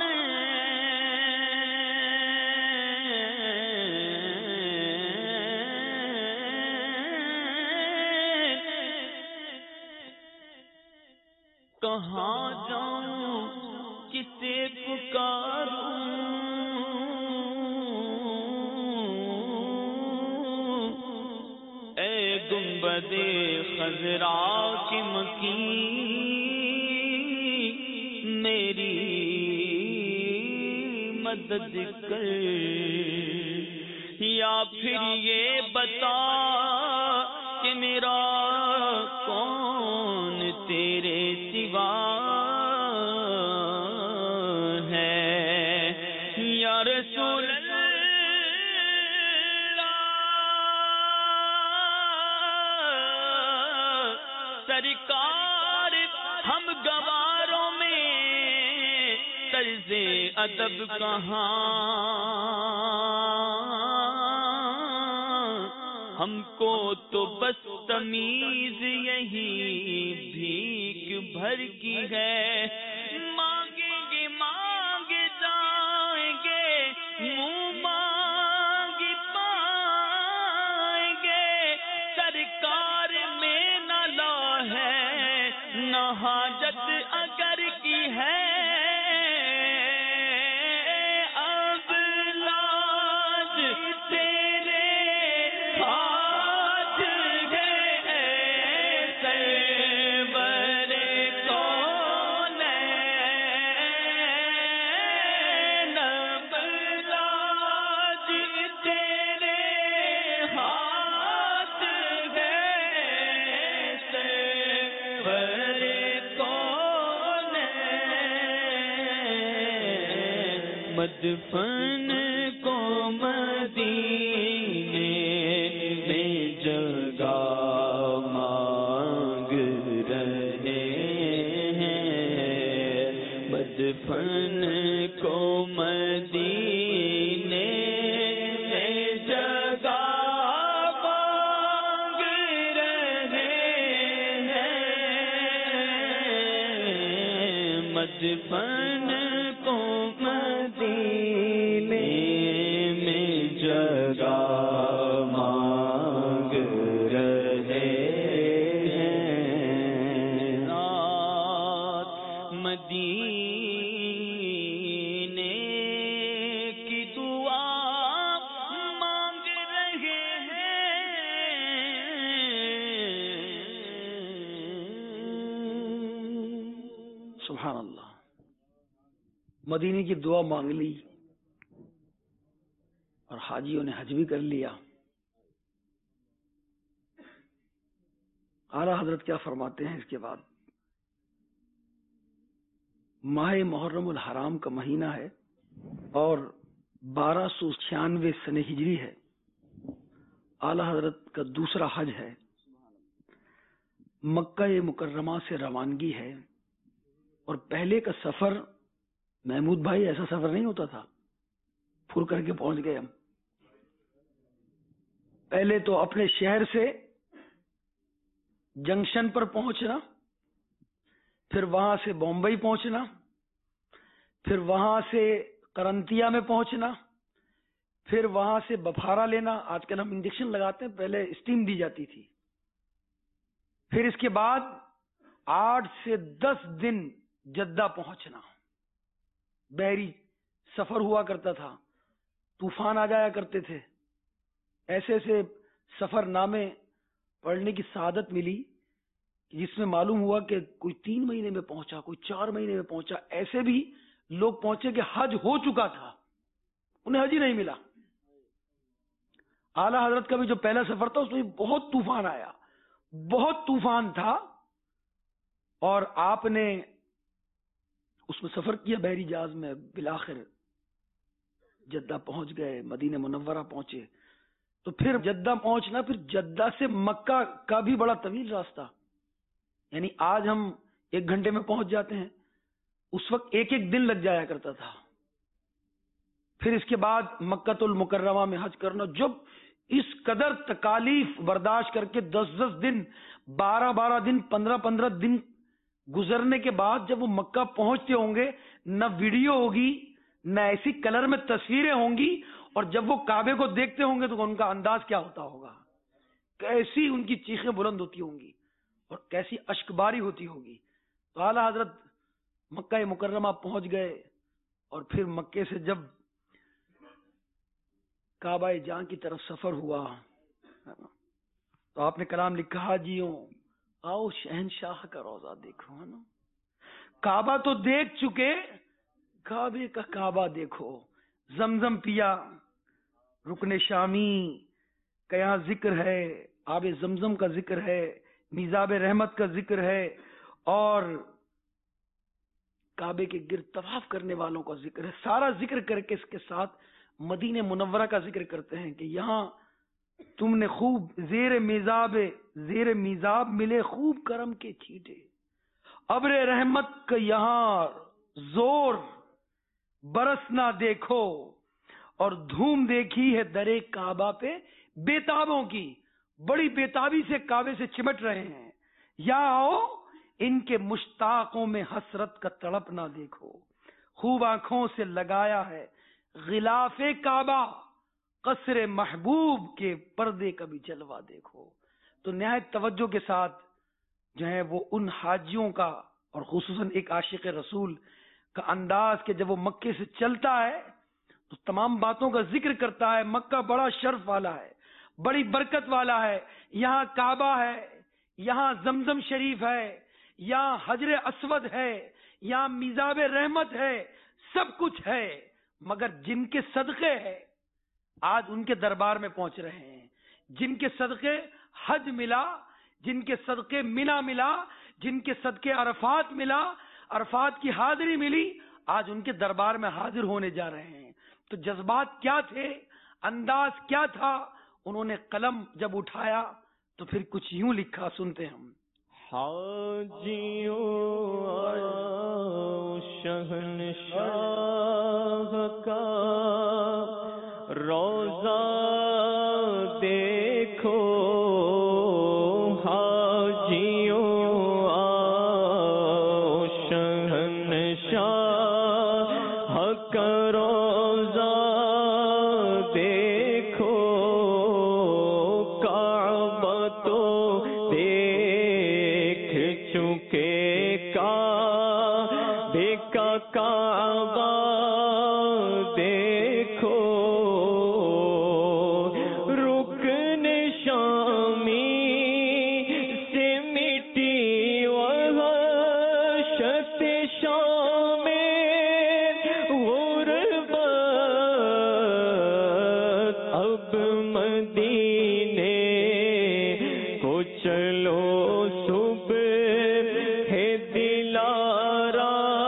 کہاں جاؤں کسے پکاروں، اے گنبد خضرا کی مکین میری مدد کر، یا پھر یہ بتا کہ میرا کون تیرے سوا ہے، یا رسول ادب کہاں، ہم کو تو بس تمیز یہی بھیک بھر کی ہے، مانگیں گے مانگ جائیں گے، منہ مانگ پائیں گے، سرکار میں نہ لا ہے نہ حاجت اگر کی ہے، اب لاج تیرے ہاتھ ہے، سرور کونین، اب لاج تیرے ہاتھ ہے، سرور مدفن کو مدینے میں جگہ مانگ رہے ہیں، مدفن کو مدینے میں جگہ مانگ رہے ہیں، مدفن کو مدینے میں جگہ مانگ رہے ہیں، رات مدینے کی دعا مانگ رہے ہیں، سبحان اللہ، مدینے کی دعا مانگ لی اور حاجیوں نے حج بھی کر لیا۔ اعلیٰ حضرت کیا فرماتے ہیں اس کے بعد؟ ماہ محرم الحرام کا مہینہ ہے اور 1296 سن ہجری ہے، اعلیٰ حضرت کا دوسرا حج ہے، مکہ مکرمہ سے روانگی ہے، اور پہلے کا سفر محمود بھائی ایسا سفر نہیں ہوتا تھا پھر کر کے پہنچ گئے ہم، پہلے تو اپنے شہر سے جنکشن پر پہنچنا، پھر وہاں سے بمبئی پہنچنا، پھر وہاں سے کرنتیا میں پہنچنا، پھر وہاں سے بفارا لینا، آج کل ہم انجیکشن لگاتے ہیں، پہلے اسٹیم دی جاتی تھی، پھر اس کے بعد 8 سے 10 دن جدہ پہنچنا، بحری سفر ہوا کرتا تھا، طوفان آ جایا کرتے تھے، ایسے ایسے سفر نامے پڑھنے کی سعادت ملی جس میں معلوم ہوا کہ کوئی 3 مہینے میں پہنچا، کوئی 4 مہینے میں پہنچا، ایسے بھی لوگ پہنچے کہ حج ہو چکا تھا انہیں حج ہی نہیں ملا۔ اعلیٰ حضرت کا بھی جو پہلا سفر تھا اس میں بہت طوفان آیا، بہت طوفان تھا، اور آپ نے اس میں سفر کیا بحری جہاز میں، بالآخر جدہ پہنچ گئے، مدینہ منورہ پہنچے، تو پھر جدہ پہنچنا، پھر جدہ سے مکہ کا بھی بڑا طویل راستہ، یعنی آج ہم 1 گھنٹے میں پہنچ جاتے ہیں، اس وقت 1 دن لگ جایا کرتا تھا۔ پھر اس کے بعد مکہ المکرمہ میں حج کرنا، جب اس قدر تکالیف برداشت کر کے 10 دن 12 دن 15 دن گزرنے کے بعد جب وہ مکہ پہنچتے ہوں گے، نہ ویڈیو ہوگی نہ ایسی کلر میں تصویریں ہوں گی، اور جب وہ کعبے کو دیکھتے ہوں گے تو ان کا انداز کیا ہوتا ہوگا، کیسی ان کی چیخیں بلند ہوتی ہوں گی اور کیسی اشک باری ہوتی ہوگی۔ تو اعلیٰ حضرت مکہ مکرمہ پہنچ گئے، اور پھر مکے سے جب کعبہ جاں کی طرف سفر ہوا تو آپ نے کلام لکھا، حاجیوں آؤ شہنشاہ کا روضہ دیکھو، ہے نا، کعبہ تو دیکھ چکے، کعبے کا کعبہ دیکھو، زمزم پیا، رکن شامی کا یہاں ذکر ہے، آب زمزم کا ذکر ہے، میزاب رحمت کا ذکر ہے، اور کعبے کے گرد طواف کرنے والوں کا ذکر ہے، سارا ذکر کر کے اس کے ساتھ مدینہ منورہ کا ذکر کرتے ہیں کہ یہاں تم نے خوب زیر میزاب ملے خوب کرم کے چھیٹے، ابر رحمت کا یہاں زور، برسنا دیکھو، اور دھوم دیکھی ہے درے کعبہ پہ بےتابوں کی، بڑی بےتابی سے کعبے سے چمٹ رہے ہیں. یا آؤ ان کے مشتاقوں میں حسرت کا تڑپنا دیکھو، خوب آنکھوں سے لگایا ہے غلاف کعبہ، قصر محبوب کے پردے کا بھی جلوہ دیکھو. تو نہایت توجہ کے ساتھ جو ہے وہ ان حاجیوں کا، اور خصوصاً ایک عاشق رسول کا انداز کہ جب وہ مکے سے چلتا ہے تو تمام باتوں کا ذکر کرتا ہے. مکہ بڑا شرف والا ہے، بڑی برکت والا ہے، یہاں کعبہ ہے، یہاں زمزم شریف ہے، یہاں حجر اسود ہے، یہاں میزاب رحمت ہے، سب کچھ ہے. مگر جن کے صدقے ہے آج ان کے دربار میں پہنچ رہے ہیں، جن کے صدقے حج ملا، جن کے صدقے منا ملا، جن کے صدقے عرفات ملا، عرفات کی حاضری ملی، آج ان کے دربار میں حاضر ہونے جا رہے ہیں. تو جذبات کیا تھے، انداز کیا تھا، انہوں نے قلم جب اٹھایا تو پھر کچھ یوں لکھا، سنتے ہم. حاجیوں شہنشاہ کا روزہ دیکھو، حاجیوں شہنشاہ کا روزہ دیکھو، کعبہ تو دیکھ چکے، کعبے کا کعبہ دیکھو، رکن شامی سے مٹی وحشت شام غربت، اب مدینے کو چلو صبح ہے دلارا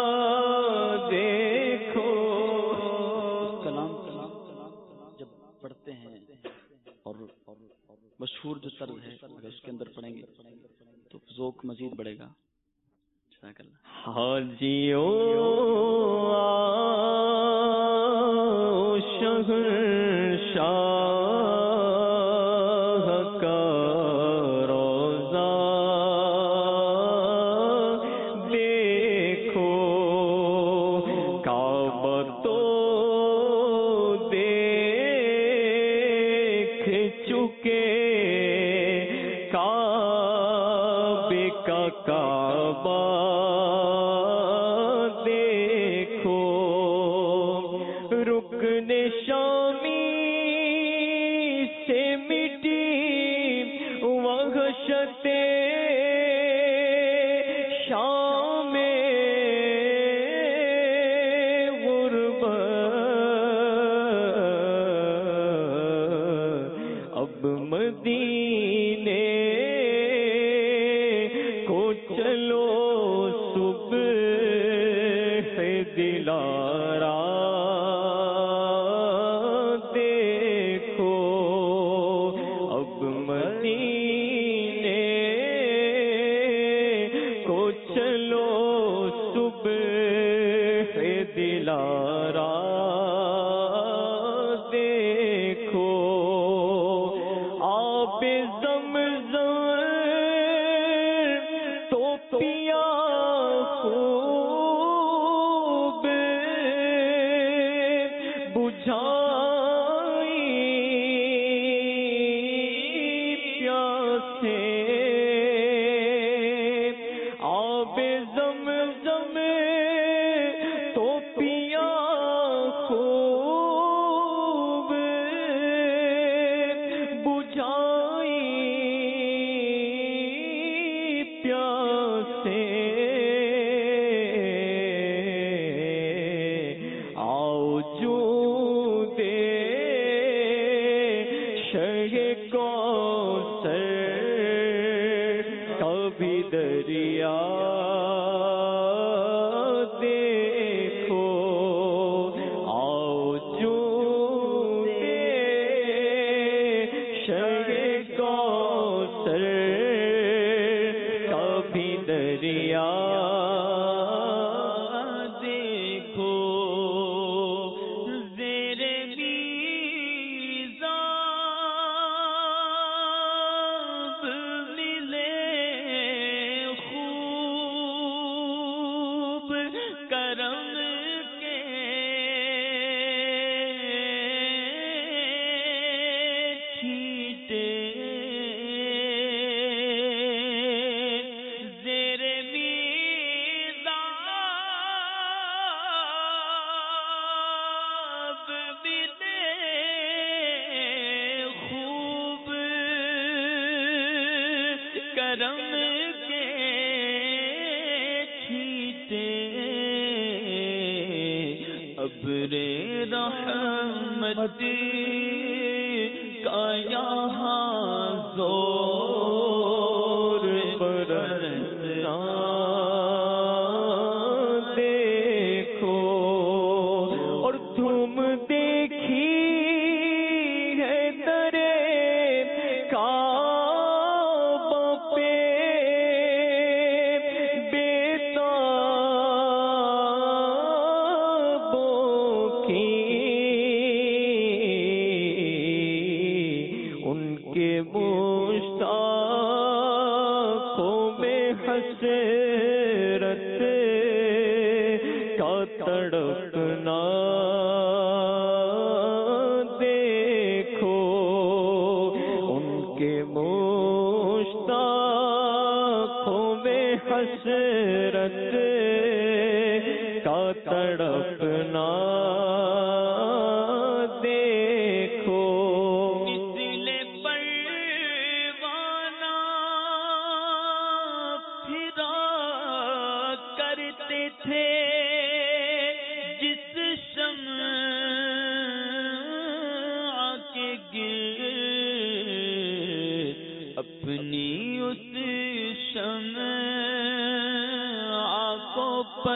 دیکھو. کلام جب پڑھتے ہیں اور مشہور جو طرز ہے اگر اس کے اندر پڑھیں گے تو ذوق مزید بڑھے گا. جزاک اللہ. حاجیوں شہنشاہ کا روزہ دیکھو، کعبہ تو دیکھ چکے، کعبے کا کعبہ دیکھو، رکن شامی سے مٹی وحشت شام غربت، اب مدینے کو چلو صبح دلارا دیکھو، اب مدینے کو چلو صبح دلارا دیکھو، آب زمزم تو پیا خوب بجھائی پیاسے، آب زمزم تو پیا خوب بجھائی پیاسے، آؤ جو دے شہ کوثر کبھی دریا دیکھو، آؤ جو دے شہ کوثر کبھی دریا دیکھو. رحمت کا یہاں زور برسنا دیکھو، اور تم دیکھی ہے درے کعبہ پہ بیتابوں کی ان کے مشتاقوں میں حسرت کا تڑپنا دیکھو، ان کے مشتاقوں میں حسرت کا تڑپنا دیکھو، مثل پروانہ پھرا کرتے تھے جس شمع کے گرد، اپنی اس شمع کو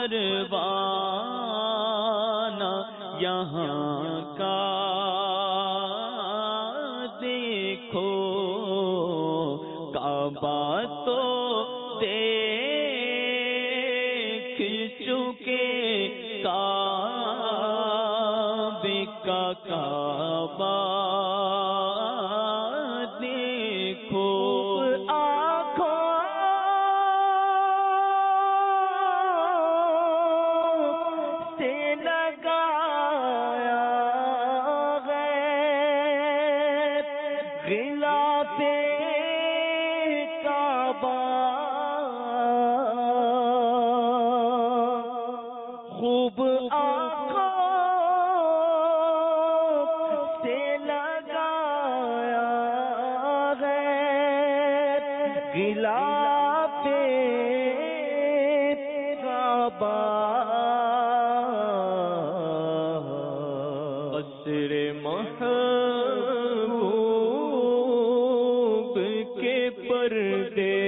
پروانہ یہاں کا دیکھو، کعبہ تو دیکھ چکے، کعبے کا کعبہ دیکھو، سے لگایا غیر غلاف کعبہ، خوب آنکھوں سے لگایا غیر غلاف کعبہ، قصر محبوب کے پردے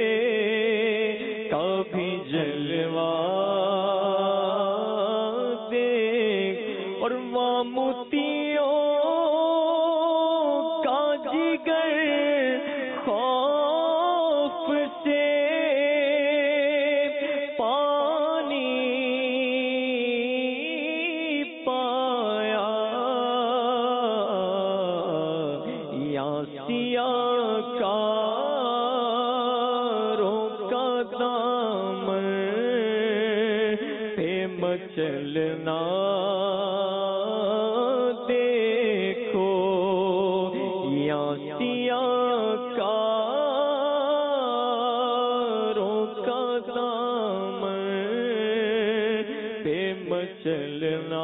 کا بھی جلوہ دیکھ، اور وہاں موتیوں کا جگر خوف سے پانی پایا، یا سیاہ کاروں کا دامن پہ مچلنا دیکھو، یا سیاہ کاروں کا دامن پہ مچلنا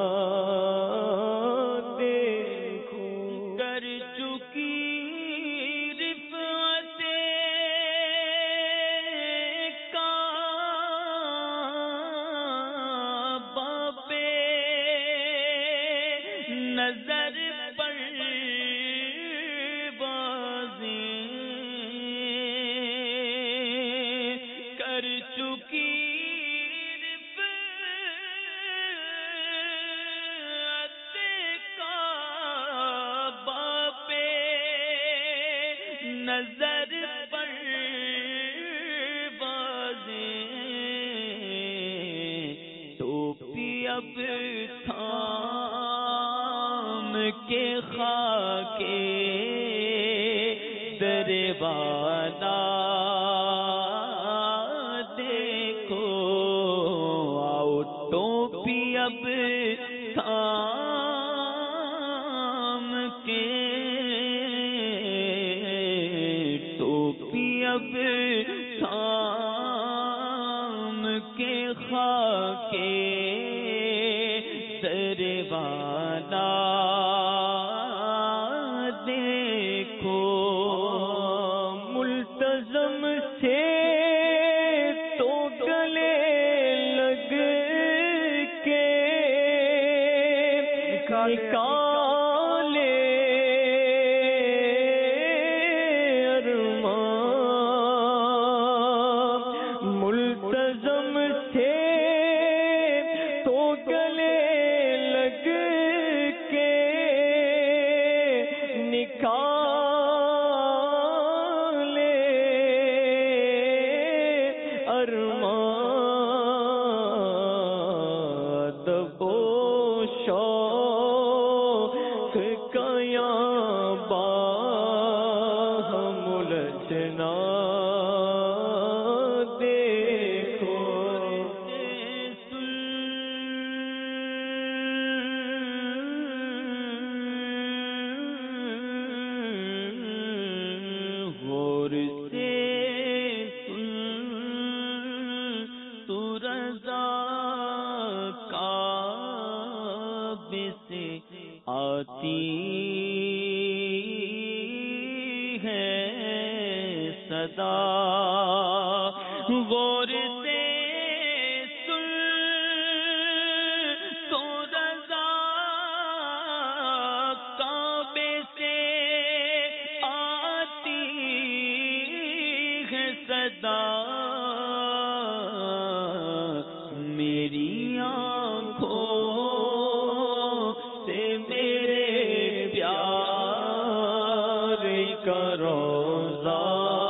دیکھو، کر چکی رفعت کعبہ پہ نظر پر بازی، کر چکی رفعت کعبہ پہ نظر پر بازی، ٹوپی اب تھام کے خاکے دربانا دیکھو، آؤ ٹوپی اب تھام کے، ٹوپی اب تھام کے خاکے دربانا دیکھو، ملتزم سے تو گلے لگ کے بیاباں ہم الجھنا دیکھو غور سے تو رضا کعبے سے آتی ہے صدا غور سے سن تو رضا کعبے سے آتی ہے صدا میری آنکھوں سے میرے پیار کا روضہ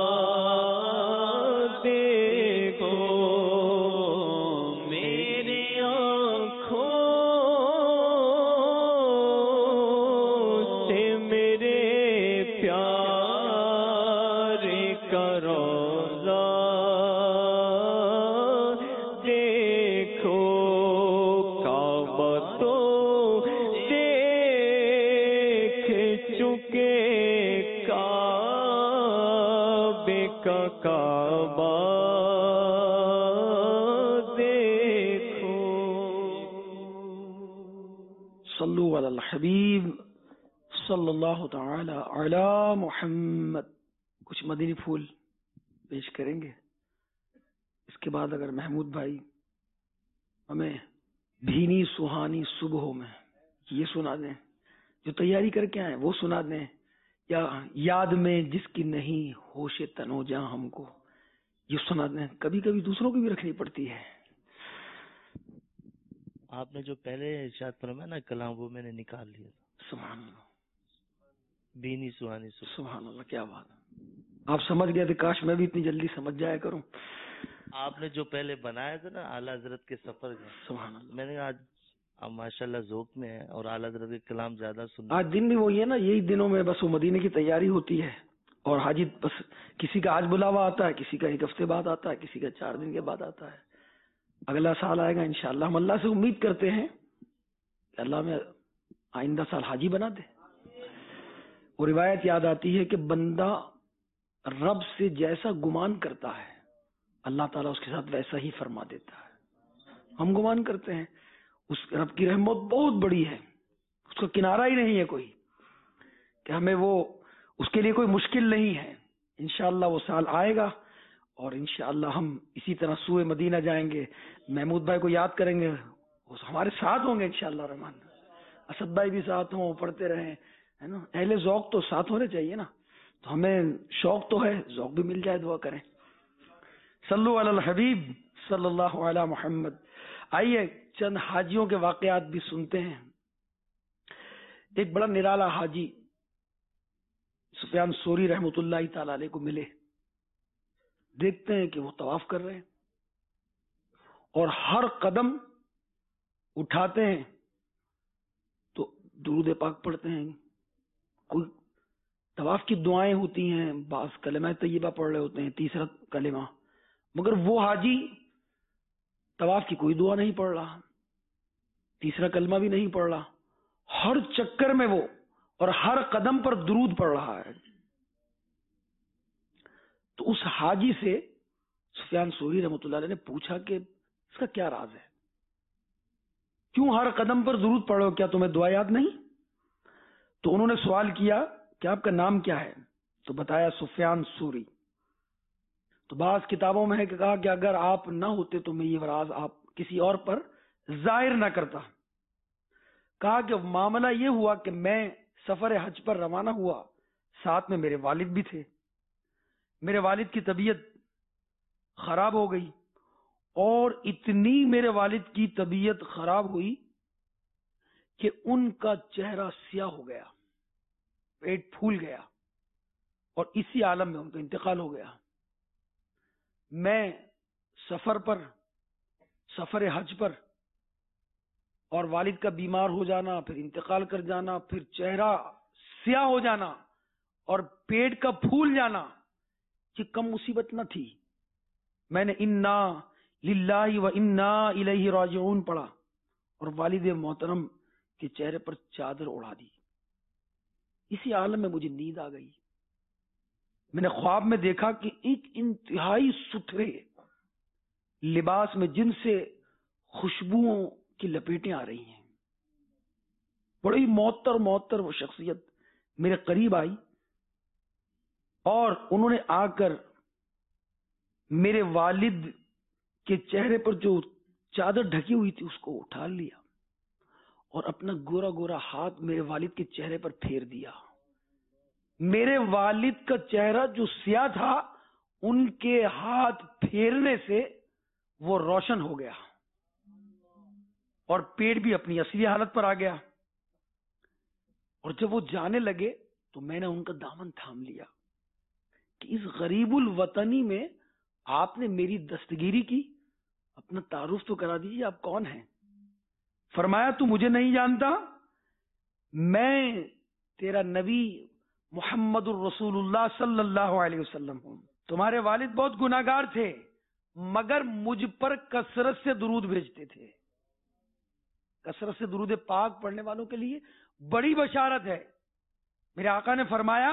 دیکھو میری آنکھوں سے میرے پیار کا روضہ دیکھو کعبہ تو دیکھ چکے کعبے کا کعبہ دیکھو صلو علی الحبیب صلی اللہ تعالی علی محمد. کچھ مدنی پھول پیش کریں گے. اس کے بعد اگر محمود بھائی ہمیں بھینی سہانی صبحوں میں یہ سنا دیں جو تیاری کر کے آئے وہ سنا دیں، یا یاد میں جس کی نہیں ہوش تنو جہاں ہم کو یہ سنا دیں. کبھی کبھی دوسروں کی بھی رکھنی پڑتی ہے. آپ نے جو پہلے ارشاد فرمایا نا کلام وہ میں نے نکال لیا تھا. سبحان اللہ بینی سہانی صبح. سبحان اللہ، کیا بات ہے. آپ سمجھ گئے تھے، کاش میں بھی اتنی جلدی سمجھ جایا کروں. آپ نے جو پہلے بنایا تھا نا اعلیٰ حضرت کے سفر کا، سبحان اللہ. میں نے کہا آج ماشاء اللہ ذوق میں ہے اور اعلیٰ حضرت کے کلام زیادہ سننا. آج دن بھی وہی ہے نا، یہی دنوں میں بس وہ مدینے کی تیاری ہوتی ہے، اور حاجی بس کسی کا آج بلاوا آتا ہے، کسی کا ایک ہفتے بعد آتا ہے، کسی کا 4 دن کے بعد آتا ہے. اگلا سال آئے گا انشاءاللہ. ہم اللہ سے امید کرتے ہیں کہ اللہ میں آئندہ سال حاجی بنا دے. وہ روایت یاد آتی ہے کہ بندہ رب سے جیسا گمان کرتا ہے اللہ تعالیٰ اس کے ساتھ ویسا ہی فرما دیتا ہے. ہم گمان کرتے ہیں اس رب کی رحمت بہت بڑی ہے، اس کا کنارہ ہی نہیں ہے کوئی، کہ ہمیں وہ اس کے لیے کوئی مشکل نہیں ہے. انشاءاللہ وہ سال آئے گا اور انشاءاللہ ہم اسی طرح سوئے مدینہ جائیں گے. محمود بھائی کو یاد کریں گے، وہ ہمارے ساتھ ہوں گے انشاءاللہ رحمان. اسد بھائی بھی ساتھ ہوں، پڑھتے رہیں، ہے نا. اہل ذوق تو ساتھ ہونے چاہیے نا. تو ہمیں شوق تو ہے، ذوق بھی مل جائے. دعا کریں. صلو علی الحبیب صلی اللہ علی محمد. آئیے چند حاجیوں کے واقعات بھی سنتے ہیں. ایک بڑا نرالا حاجی سفیان ثوری رحمۃ اللہ تعالی علیہ کو ملے. دیکھتے ہیں کہ وہ طواف کر رہے ہیں اور ہر قدم اٹھاتے ہیں تو درود پاک پڑھتے ہیں. کوئی طواف کی دعائیں ہوتی ہیں، بعض کلمہ طیبہ پڑھ رہے ہوتے ہیں، تیسرا کلمہ. مگر وہ حاجی طواف کی کوئی دعا نہیں پڑھ رہا، تیسرا کلمہ بھی نہیں پڑھ رہا. ہر چکر میں وہ اور ہر قدم پر درود پڑھ رہا ہے. تو اس حاجی سے سفیان ثوری رحمۃ اللہ علیہ نے پوچھا کہ اس کا کیا راز ہے، کیوں ہر قدم پر درود پڑھو، کیا تمہیں دعا یاد نہیں؟ تو انہوں نے سوال کیا کہ آپ کا نام کیا ہے؟ تو بتایا سفیان ثوری. تو بعض کتابوں میں ہے کہ کہا کہ اگر آپ نہ ہوتے تو میں یہ راز آپ کسی اور پر ظاہر نہ کرتا. کہا کہ معاملہ یہ ہوا کہ میں سفر حج پر روانہ ہوا، ساتھ میں میرے والد بھی تھے. میرے والد کی طبیعت خراب ہو گئی، اور اتنی میرے والد کی طبیعت خراب ہوئی کہ ان کا چہرہ سیاہ ہو گیا، پیٹ پھول گیا، اور اسی عالم میں ان کا انتقال ہو گیا. میں سفر حج پر اور والد کا بیمار ہو جانا، پھر انتقال کر جانا، پھر چہرہ سیاہ ہو جانا اور پیٹ کا پھول جانا یہ کم مصیبت نہ تھی. میں نے انا للہ و انا الیہ راجعون پڑھا اور والد محترم کے چہرے پر چادر اڑا دی. اسی عالم میں مجھے نیند آ گئی. میں نے خواب میں دیکھا کہ ایک انتہائی ستھرے لباس میں جن سے خوشبوؤں کی لپیٹیں آ رہی ہیں. بڑی معطر وہ شخصیت میرے قریب آئی اور انہوں نے آ کر میرے والد کے چہرے پر جو چادر ڈھکی ہوئی تھی اس کو اٹھا لیا اور اپنا گورا گورا ہاتھ میرے والد کے چہرے پر پھیر دیا. میرے والد کا چہرہ جو سیاہ تھا ان کے ہاتھ پھیرنے سے وہ روشن ہو گیا اور پیٹ بھی اپنی اصلی حالت پر آ گیا. اور جب وہ جانے لگے تو میں نے ان کا دامن تھام لیا کہ اس غریب الوطنی میں آپ نے میری دستگیری کی، اپنا تعارف تو کرا دیجیے، آپ کون ہیں؟ فرمایا تو مجھے نہیں جانتا، میں تیرا نبی محمد الرسول اللہ صلی اللہ علیہ وسلم ہوں. تمہارے والد بہت گناہگار تھے مگر مجھ پر کثرت سے درود بھیجتے تھے. کثرت سے درود پاک پڑھنے والوں کے لیے بڑی بشارت ہے. میرے آقا نے فرمایا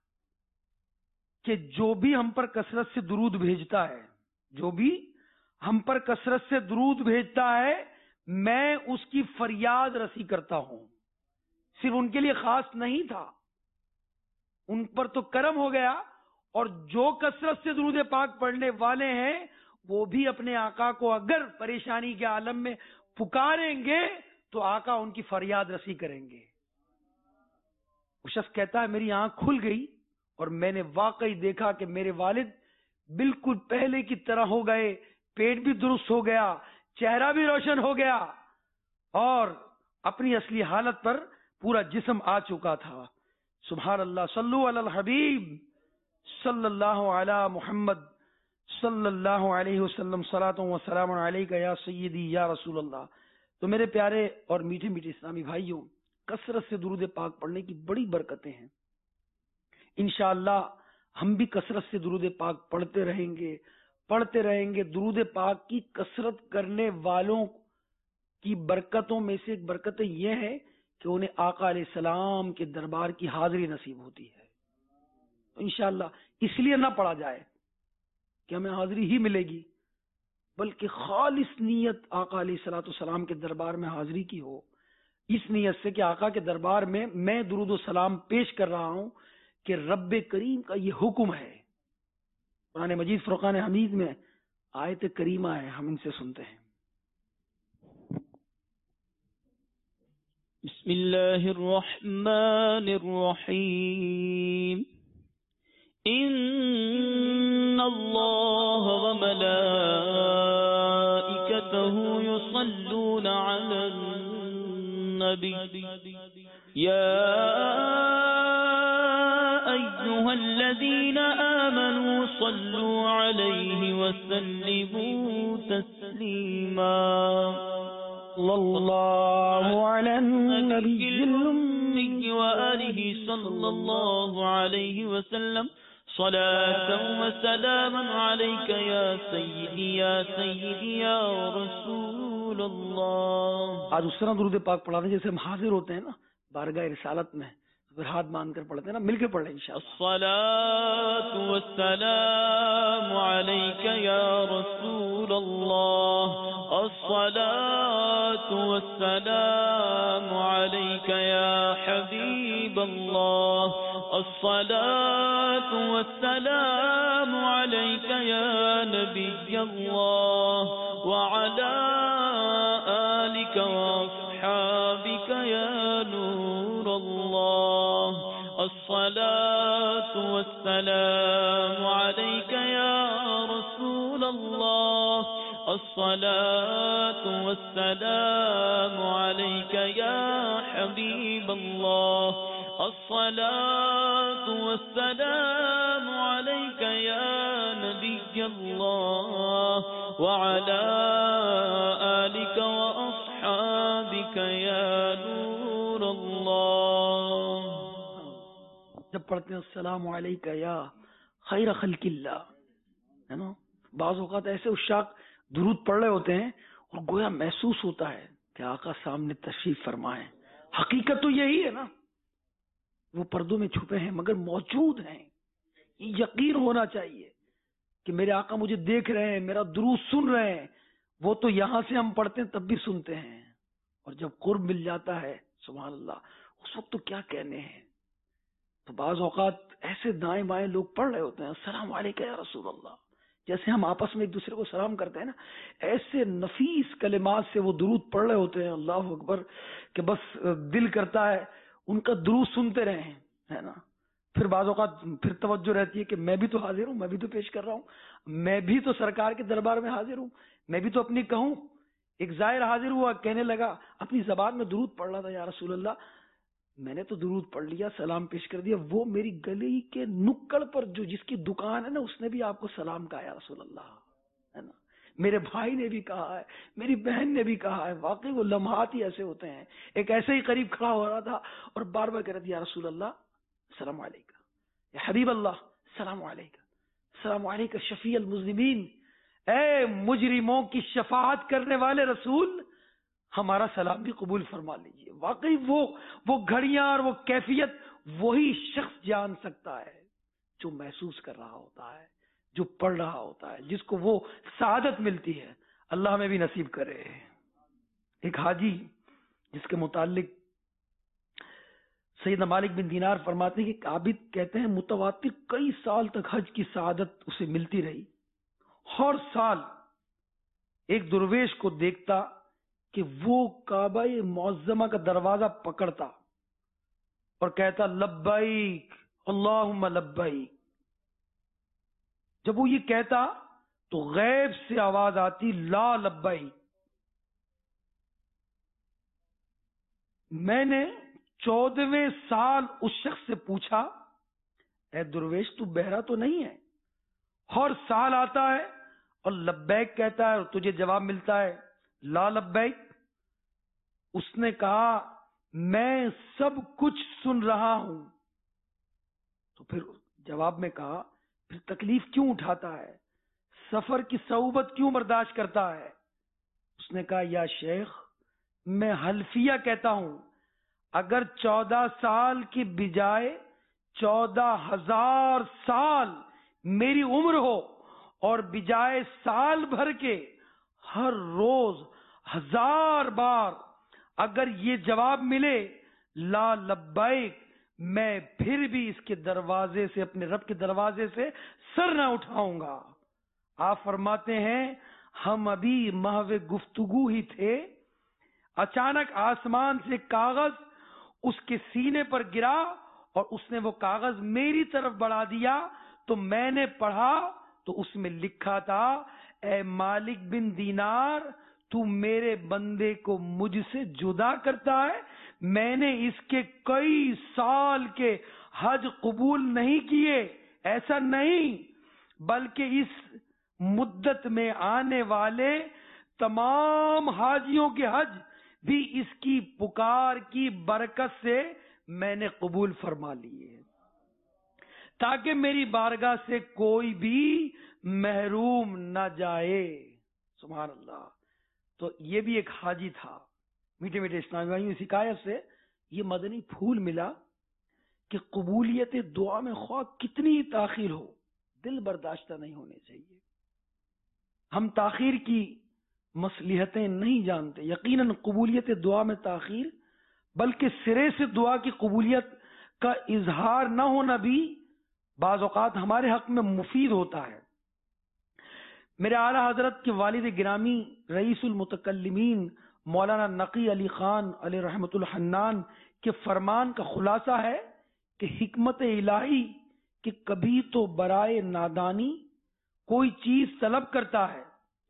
کہ جو بھی ہم پر کثرت سے درود بھیجتا ہے، جو بھی ہم پر کثرت سے درود بھیجتا ہے، میں اس کی فریاد رسی کرتا ہوں. صرف ان کے لیے خاص نہیں تھا، ان پر تو کرم ہو گیا، اور جو کثرت سے درود پاک پڑھنے والے ہیں وہ بھی اپنے آقا کو اگر پریشانی کے عالم میں پکاریں گے تو آقا ان کی فریاد رسی کریں گے. وہ شخص کہتا ہے میری آنکھ کھل گئی اور میں نے واقعی دیکھا کہ میرے والد بالکل پہلے کی طرح ہو گئے، پیٹ بھی درست ہو گیا، چہرہ بھی روشن ہو گیا اور اپنی اصلی حالت پر پورا جسم آ چکا تھا. سبحان اللہ. صلو علی الحبیب صلی اللہ علی محمد صلی اللہ علیہ وسلم. صلاۃ و سلام علیک یا سیدی یا رسول اللہ. تو میرے پیارے اور میٹھے میٹھے اسلامی بھائیوں، کثرت سے درود پاک پڑھنے کی بڑی برکتیں ہیں. انشاءاللہ ہم بھی کثرت سے درود پاک پڑھتے رہیں گے. درود پاک کی کثرت کرنے والوں کی برکتوں میں سے ایک برکت یہ ہے کہ انہیں آقا علیہ السلام کے دربار کی حاضری نصیب ہوتی ہے. انشاءاللہ اس لیے نہ پڑھا جائے کہ ہمیں حاضری ہی ملے گی، بلکہ خالص نیت آقا علیہ الصلوۃ والسلام کے دربار میں حاضری کی ہو، اس نیت سے کہ آقا کے دربار میں درود و سلام پیش کر رہا ہوں کہ رب کریم کا یہ حکم ہے. قرآن مجید فرقان حمید میں آیت کریمہ ہے، ہم ان سے سنتے ہیں. بسم اللہ الرحمن الرحیم. ان اللہ وملائکتہ یصلون علی النبی یا ایھا الذین آمنوا صلوا علیہ وسلموا تسلیما. صلی اللہ علی النبی الأمي وآله صلى الله عليه وسلم صلاة وسلاما عليك يا سيدي يا سيدي يا رسول الله. آج اس طرح درود پاک پڑھاتے جیسے ہم حاضر ہوتے ہیں نا بارگاہ رسالت میں، پھر ہاتھ باندھ کر پڑھتے ہیں نا، مل کے پڑھ لیں انشاءاللہ. الصلاة والسلام عليك يا رسول الله. الصلاة والسلام عليك يا حبيب الله. الصلاة والسلام عليك يا نبي الله وعلى آلك وأصحابك يا نور الله. الصلاة والسلام عليك يا رسول الله. الصلاة والسلام عليك يا حبيب الله. الصلاة والسلام عليك يا نبي الله وعلى آلك وأصحابك يا نور الله. جب پڑھتے ہیں السلام علیکہ یا خیر خلق اللہ، ہے نا، بعض اوقات ایسے عشاق درود پڑھ رہے ہوتے ہیں اور گویا محسوس ہوتا ہے کہ آقا سامنے تشریف فرمائیں. حقیقت تو یہی ہے نا، وہ پردوں میں چھپے ہیں مگر موجود ہیں. یہ یقین ہونا چاہیے کہ میرے آقا مجھے دیکھ رہے ہیں، میرا درود سن رہے ہیں. وہ تو یہاں سے ہم پڑھتے ہیں تب بھی سنتے ہیں، اور جب قرب مل جاتا ہے سبحان اللہ اس وقت تو کیا کہنے ہیں. تو بعض اوقات ایسے دائیں بائیں لوگ پڑھ رہے ہوتے ہیں السلام علیکم یا رسول اللہ، جیسے ہم آپس میں ایک دوسرے کو سلام کرتے ہیں نا، ایسے نفیس کلمات سے وہ درود پڑھ رہے ہوتے ہیں اللہ اکبر کہ بس دل کرتا ہے ان کا درود سنتے رہیں، ہے نا. پھر بعض اوقات پھر توجہ رہتی ہے کہ میں بھی تو حاضر ہوں، میں بھی تو پیش کر رہا ہوں، میں بھی تو سرکار کے دربار میں حاضر ہوں، میں بھی تو اپنی کہوں. ایک زائر حاضر ہوا، کہنے لگا اپنی زبان میں درود پڑھ رہا تھا، یا رسول اللہ میں نے تو درود پڑھ لیا، سلام پیش کر دیا، وہ میری گلی کے نکڑ پر جو جس کی دکان ہے نا اس نے بھی آپ کو سلام کہا یا رسول اللہ، ہے نا، میرے بھائی نے بھی کہا ہے، میری بہن نے بھی کہا ہے. واقعی وہ لمحات ہی ایسے ہوتے ہیں. ایک ایسے ہی قریب کھڑا ہو رہا تھا اور بار بار کہہ رہا تھا یا رسول اللہ السلام علیکم، یا حبیب اللہ السلام علیکم، السلام علیکم شفیع المذنبین، اے مجرموں کی شفاعت کرنے والے رسول ہمارا سلام بھی قبول فرما لیجئے. واقعی وہ گھڑیاں اور وہ کیفیت وہی شخص جان سکتا ہے جو محسوس کر رہا ہوتا ہے، جو پڑھ رہا ہوتا ہے، جس کو وہ سعادت ملتی ہے. اللہ ہمیں بھی نصیب کرے. ایک حاجی جس کے متعلق سیدنا مالک بن دینار فرماتے ہیں کہ عابد کہتے ہیں متواتر کئی سال تک حج کی سعادت اسے ملتی رہی. ہر سال ایک درویش کو دیکھتا کہ وہ کعبہ معظمہ کا دروازہ پکڑتا اور کہتا لبیک اللہم لبیک. جب وہ یہ کہتا تو غیب سے آواز آتی لا لبیک. میں نے 14ویں سال اس شخص سے پوچھا اے درویش تو بہرا تو نہیں ہے؟ ہر سال آتا ہے اور لبیک کہتا ہے اور تجھے جواب ملتا ہے لا لبیک. اس نے کہا میں سب کچھ سن رہا ہوں. تو پھر جواب میں کہا پھر تکلیف کیوں اٹھاتا ہے، سفر کی صعوبت کیوں برداشت کرتا ہے؟ اس نے کہا یا شیخ میں حلفیہ کہتا ہوں اگر 14 سال کی بجائے 14,000 سال میری عمر ہو اور بجائے سال بھر کے ہر روز 1000 بار اگر یہ جواب ملے لا لبیک، میں پھر بھی اس کے دروازے سے اپنے رب کے دروازے سے سر نہ اٹھاؤں گا. آپ فرماتے ہیں ہم ابھی محو گفتگو ہی تھے، اچانک آسمان سے کاغذ اس کے سینے پر گرا اور اس نے وہ کاغذ میری طرف بڑھا دیا تو میں نے پڑھا تو اس میں لکھا تھا اے مالک بن دینار تو میرے بندے کو مجھ سے جدا کرتا ہے، میں نے اس کے کئی سال کے حج قبول نہیں کیے، ایسا نہیں بلکہ اس مدت میں آنے والے تمام حاجیوں کے حج بھی اس کی پکار کی برکت سے میں نے قبول فرما لیے تاکہ میری بارگاہ سے کوئی بھی محروم نہ جائے. سبحان اللہ. تو یہ بھی ایک حاجی تھا. میٹھے میٹھے اسلامی بھائیوں اس حکایت سے یہ مدنی پھول ملا کہ قبولیت دعا میں خواہ کتنی تاخیر ہو دل برداشتہ نہیں ہونے چاہیے. ہم تاخیر کی مصلحتیں نہیں جانتے. یقیناً قبولیت دعا میں تاخیر بلکہ سرے سے دعا کی قبولیت کا اظہار نہ ہونا بھی بعض اوقات ہمارے حق میں مفید ہوتا ہے. میرے اعلیٰ حضرت کے والد گرامی رئیس المتکلمین مولانا نقی علی خان علیہ رحمت الحنان کے فرمان کا خلاصہ ہے کہ حکمت الہی کہ کبھی تو برائے نادانی کوئی چیز طلب کرتا ہے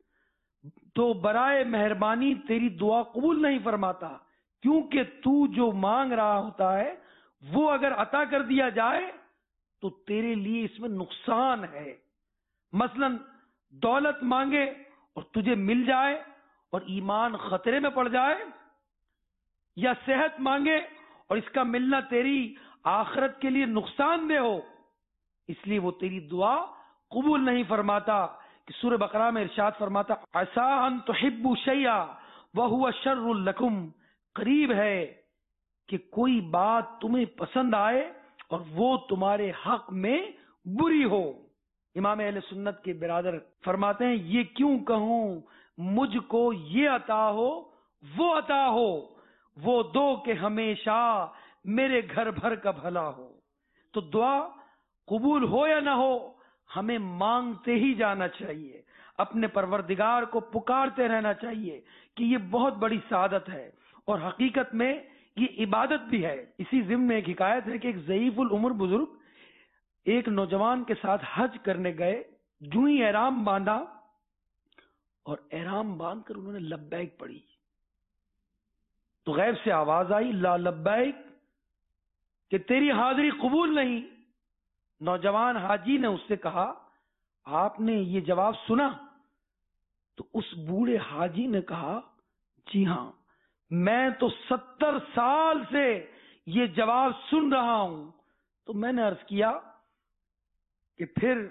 تو برائے مہربانی تیری دعا قبول نہیں فرماتا، کیونکہ تو جو مانگ رہا ہوتا ہے وہ اگر عطا کر دیا جائے تو تیرے لیے اس میں نقصان ہے. مثلا دولت مانگے اور تجھے مل جائے اور ایمان خطرے میں پڑ جائے، یا صحت مانگے اور اس کا ملنا تیری آخرت کے لیے نقصان دہ ہو، اس لیے وہ تیری دعا قبول نہیں فرماتا. کہ سورہ بقرہ میں ارشاد فرماتا عسى ان تحبوا شيئا وهو شر لكم، قریب ہے کہ کوئی بات تمہیں پسند آئے اور وہ تمہارے حق میں بری ہو. امام اہل سنت کے برادر فرماتے ہیں یہ کیوں کہوں مجھ کو یہ عطا ہو وہ عطا ہو، وہ دو کہ ہمیشہ میرے گھر بھر کا بھلا ہو. تو دعا قبول ہو یا نہ ہو ہمیں مانگتے ہی جانا چاہیے، اپنے پروردگار کو پکارتے رہنا چاہیے کہ یہ بہت بڑی سعادت ہے اور حقیقت میں یہ عبادت بھی ہے. اسی ضمن میں ایک حکایت ہے کہ ایک ضعیف العمر بزرگ ایک نوجوان کے ساتھ حج کرنے گئے، جو ہی احرام باندھا اور احرام باندھ کر انہوں نے لبیک پڑھی تو غیب سے آواز آئی لا لبیک، کہ تیری حاضری قبول نہیں. نوجوان حاجی نے اس سے کہا آپ نے یہ جواب سنا؟ تو اس بوڑھے حاجی نے کہا جی ہاں، میں تو 70 سال سے یہ جواب سن رہا ہوں. تو میں نے عرض کیا کہ پھر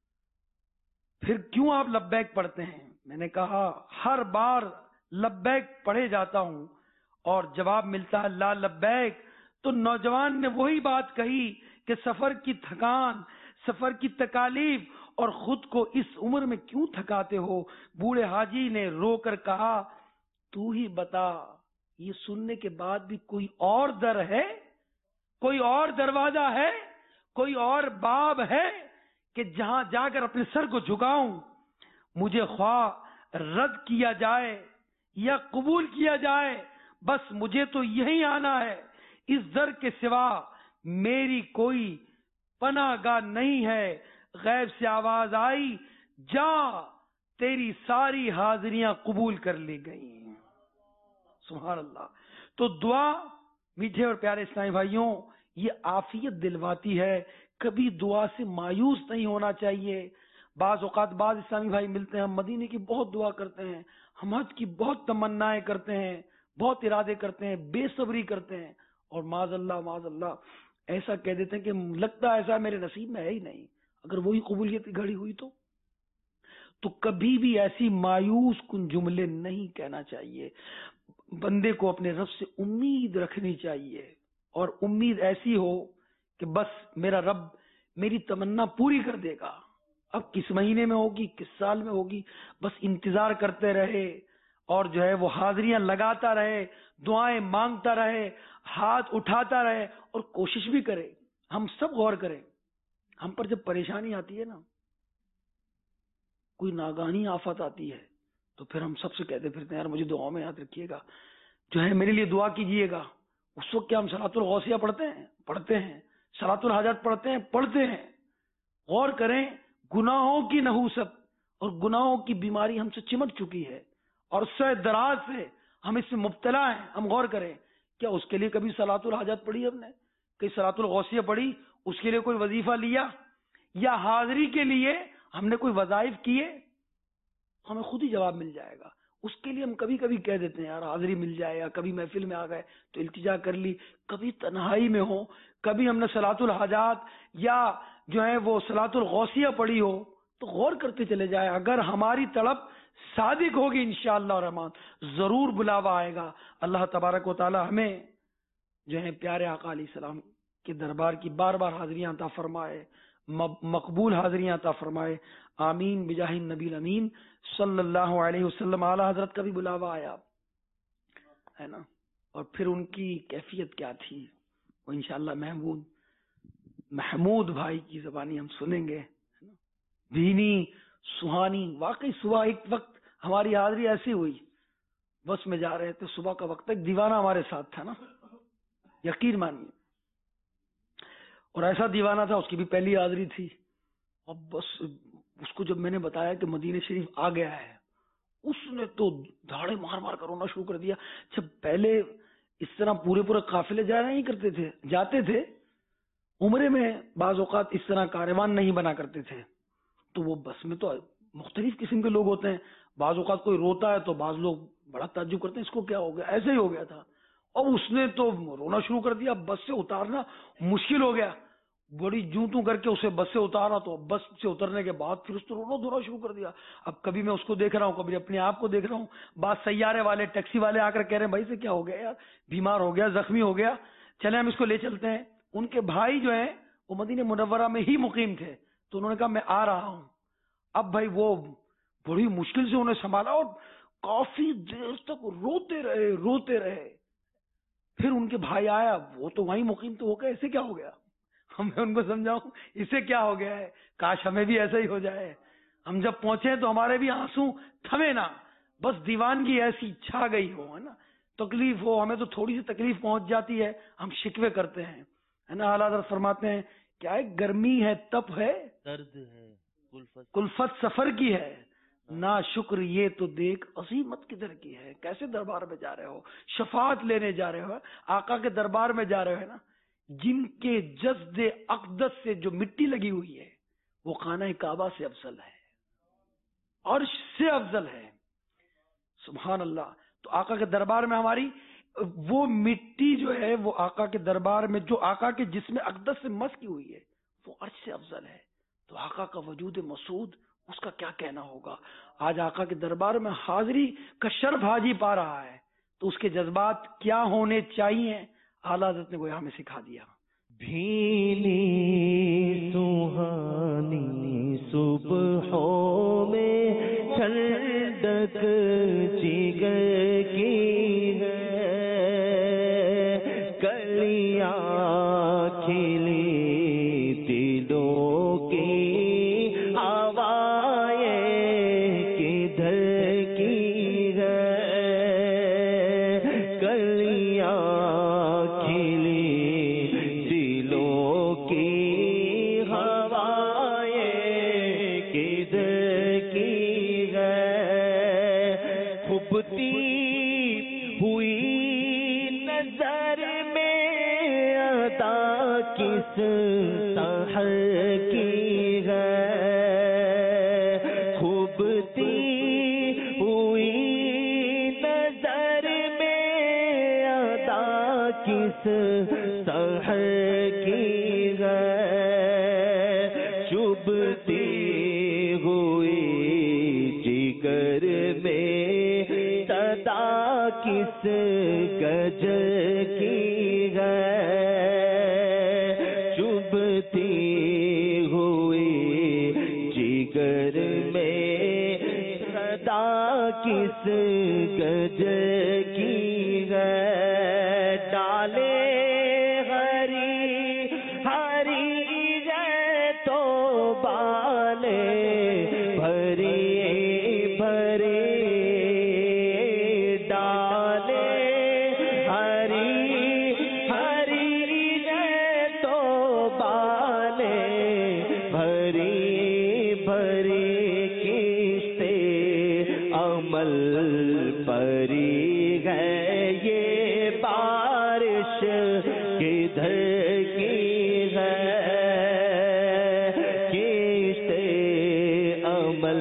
کیوں آپ لبیک پڑھتے ہیں؟ میں نے کہا ہر بار لبیک پڑھے جاتا ہوں اور جواب ملتا ہے لا لبیک. تو نوجوان نے وہی بات کہی کہ سفر کی تھکان، سفر کی تکالیف اور خود کو اس عمر میں کیوں تھکاتے ہو؟ بوڑھے حاجی نے رو کر کہا تو ہی بتا، یہ سننے کے بعد بھی کوئی اور در ہے، کوئی اور دروازہ ہے، کوئی اور باب ہے کہ جہاں جا کر اپنے سر کو جھکاؤں؟ مجھے خواہ رد کیا جائے یا قبول کیا جائے، بس مجھے تو یہی آنا ہے. اس در کے سوا میری کوئی پناہ گاہ نہیں ہے. غیب سے آواز آئی جا تیری ساری حاضریاں قبول کر لی گئی. سبحان اللہ. تو دعا میٹھے اور پیارے اسلامی بھائیوں یہ عافیت دلواتی ہے، کبھی دعا سے مایوس نہیں ہونا چاہیے. بعض اوقات بعض اسلامی بھائی ملتے ہیں، ہم مدینے کی بہت دعا کرتے ہیں، ہم حج کی بہت تمنائیں کرتے ہیں، بہت ارادے کرتے ہیں، بے صبری کرتے ہیں اور معاذ اللہ ایسا کہہ دیتے ہیں کہ لگتا ہے ایسا میرے نصیب میں ہے ہی نہیں. اگر وہی قبولیت کی گھڑی ہوئی تو کبھی بھی ایسی مایوس کن جملے نہیں کہنا چاہیے. بندے کو اپنے رب سے امید رکھنی چاہیے اور امید ایسی ہو کہ بس میرا رب میری تمنا پوری کر دے گا. اب کس مہینے میں ہوگی، کس سال میں ہوگی، بس انتظار کرتے رہے اور جو ہے وہ حاضریاں لگاتا رہے، دعائیں مانگتا رہے، ہاتھ اٹھاتا رہے اور کوشش بھی کرے. ہم سب غور کریں، ہم پر جب پریشانی آتی ہے نا، کوئی ناگہانی آفت آتی ہے تو پھر ہم سب سے کہتے پھرتے ہیں یار مجھے دعاؤں میں یاد رکھیے گا، جو ہے میرے لیے دعا کیجئے گا. اس وقت کیا ہم صلاۃ الغوثیہ پڑھتے ہیں، صلاۃ الحاجات پڑھتے ہیں. غور کریں، گناہوں کی نحوست اور گناہوں کی بیماری ہم سے چمٹ چکی ہے اور سہ دراز سے ہم اس میں مبتلا ہیں. ہم غور کریں، کیا اس کے لیے کبھی صلاۃ الحاجات پڑھی ہم نے؟ کہ صلاۃ الغوثیہ پڑھی، اس کے لیے کوئی وظیفہ لیا یا حاضری کے لیے ہم نے کوئی وظائف کیے؟ ہمیں خود ہی جواب مل جائے گا. اس کے لیے ہم کبھی کبھی کہہ دیتے ہیں یار حاضری مل جائے، یا کبھی محفل میں آ گئے تو التجا کر لی، کبھی تنہائی میں ہو، کبھی ہم نے صلاۃ الحاجات یا جو ہے وہ صلاۃ الغوثیہ پڑھی ہو تو غور کرتے چلے جائے. اگر ہماری طلب صادق ہوگی انشاءاللہ الرحمن ضرور بلاوا آئے گا. اللہ تبارک و تعالی ہمیں جو ہے پیارے آقا علیہ السلام کے دربار کی بار بار حاضریاں عطا فرمائے، مقبول حاضریاں عطا فرمائے. آمین بجاہ النبی الامین صلی اللہ علیہ وسلم. اعلی حضرت کا بھی بلاوا آیا ہے نا، اور پھر ان کی کیفیت کیا تھی وہ انشاءاللہ محمود بھائی کی زبانی ہم سنیں گے. بھینی سہانی، واقعی صبح ایک وقت ہماری حاضری ایسی ہوئی، بس میں جا رہے تھے، صبح کا وقت، ایک دیوانہ ہمارے ساتھ تھا نا، یقین مانیے، اور ایسا دیوانہ تھا، اس کی بھی پہلی حاضری تھی. اب بس اس کو جب میں نے بتایا کہ مدینہ شریف آ گیا ہے، اس نے تو دھاڑے مار مار کر رونا شروع کر دیا. جب پہلے اس طرح پورے قافلے جاتے تھے عمرے میں، بعض اوقات اس طرح کاروان نہیں بنا کرتے تھے، تو وہ بس میں تو مختلف قسم کے لوگ ہوتے ہیں. بعض اوقات کوئی روتا ہے تو بعض لوگ بڑا تعجب کرتے ہیں اس کو کیا ہو گیا، ایسے ہی ہو گیا تھا. اور اس نے تو رونا شروع کر دیا. بس سے اتارنا مشکل ہو گیا, بڑی جوں توں کر کے اسے بس سے اتارا. تو بس سے اترنے کے بعد پھر اس نے رونا دھونا شروع کر دیا. اب کبھی میں اس کو دیکھ رہا ہوں, کبھی اپنے آپ کو دیکھ رہا ہوں. بعض سیارے والے ٹیکسی والے آ کر کہہ رہے ہیں بھائی سے کیا ہو گیا یار, بیمار ہو گیا, زخمی ہو گیا, چلے ہم اس کو لے چلتے ہیں. ان کے بھائی جو ہیں وہ مدینہ منورہ میں ہی مقیم تھے, تو انہوں نے کہا میں آ رہا ہوں. اب بھائی وہ بڑی مشکل سے انہیں سنبھالا اور کافی دیر تک روتے رہے. پھر ان کے بھائی آیا, وہ تو وہیں مقیم, تو وہ کہا اسے کیا ہو گیا. میں ان کو سمجھاؤں اسے کیا ہو گیا ہے, کاش ہمیں بھی ایسا ہی ہو جائے. ہم جب پہنچے تو ہمارے بھی آنسو تھمے نا, بس دیوانگی ایسی چھا گئی ہو, ہے نا, تکلیف ہو, ہمیں تو تھوڑی سی تکلیف پہنچ جاتی ہے ہم شکوے کرتے ہیں, ہے نا. اعلیٰ حضرت فرماتے ہیں کیا ہے, گرمی ہے, تپ ہے, درد ہے, کلفت سفر کی ہے, نا شکر یہ تو دیکھ عظیمت کدھر کی ہے. کیسے دربار میں جا رہے ہو, شفاعت لینے جا رہے ہو, آقا کے دربار میں جا رہے ہو, ہے نا. جن کے جسد اقدس سے جو مٹی لگی ہوئی ہے وہ خانہ کعبہ سے افضل ہے, عرش سے افضل ہے. سبحان اللہ. تو آقا کے دربار میں ہماری وہ مٹی جو ہے وہ آقا کے دربار میں جو آقا کے جسم اقدس سے مس کی ہوئی ہے وہ عرش سے افضل ہے. تو آقا کا وجود مسعود, اس کا کیا کہنا ہوگا. آج آقا کے دربار میں حاضری کا شرف حاجی پا رہا ہے, تو اس کے جذبات کیا ہونے چاہیے, اعلیٰ حضرت نے وہ ہمیں سکھا دیا. بھیلی سوہانی صبحوں میں ٹھنڈک جگر کی ہے, کلیاں کھلی دلوں کی ہوائیں کدھر کی ہے, کلیاں کھلی دلوں کی ہوائیں کدھر کی ہے, کھبتی ہوئی نظر میں عطا کس سحر کی ہے, کھبتی ہوئی نظر میں عطا کس سحر کی ہے, چبھتی ہوئی جگر میں صدا کس گجر کی ہے, چبھتی ہوئی جگر میں صدا کس گجر کی ہے. ڈالے ہری ہری ہے تو بالے بھری بھری, ڈالے ہری ہری ہے تو بالے بھری بھری, کشتے عمل پری ہے یہ بارش کدھر کی ہے, کشتے عمل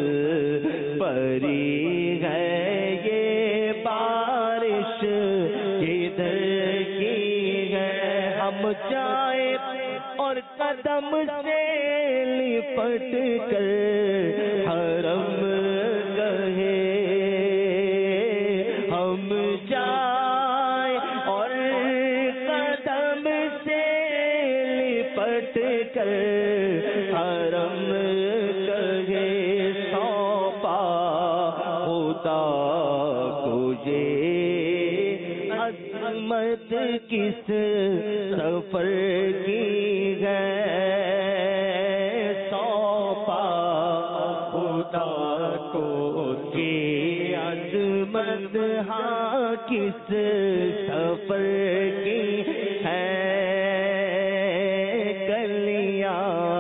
پری ہے یہ بارش کدھر کی ہے. ہم جائیں اور قدم سے لپٹ کر حرم گئے, ہم جائیں اور قدم سے لپٹ کر حرم گئے, سونپا خدا کو یہ عظمت کس سفر کی ہے, سونپا خدا کو یہ عظمت ہاں کس سفر کی ہے, کلیاں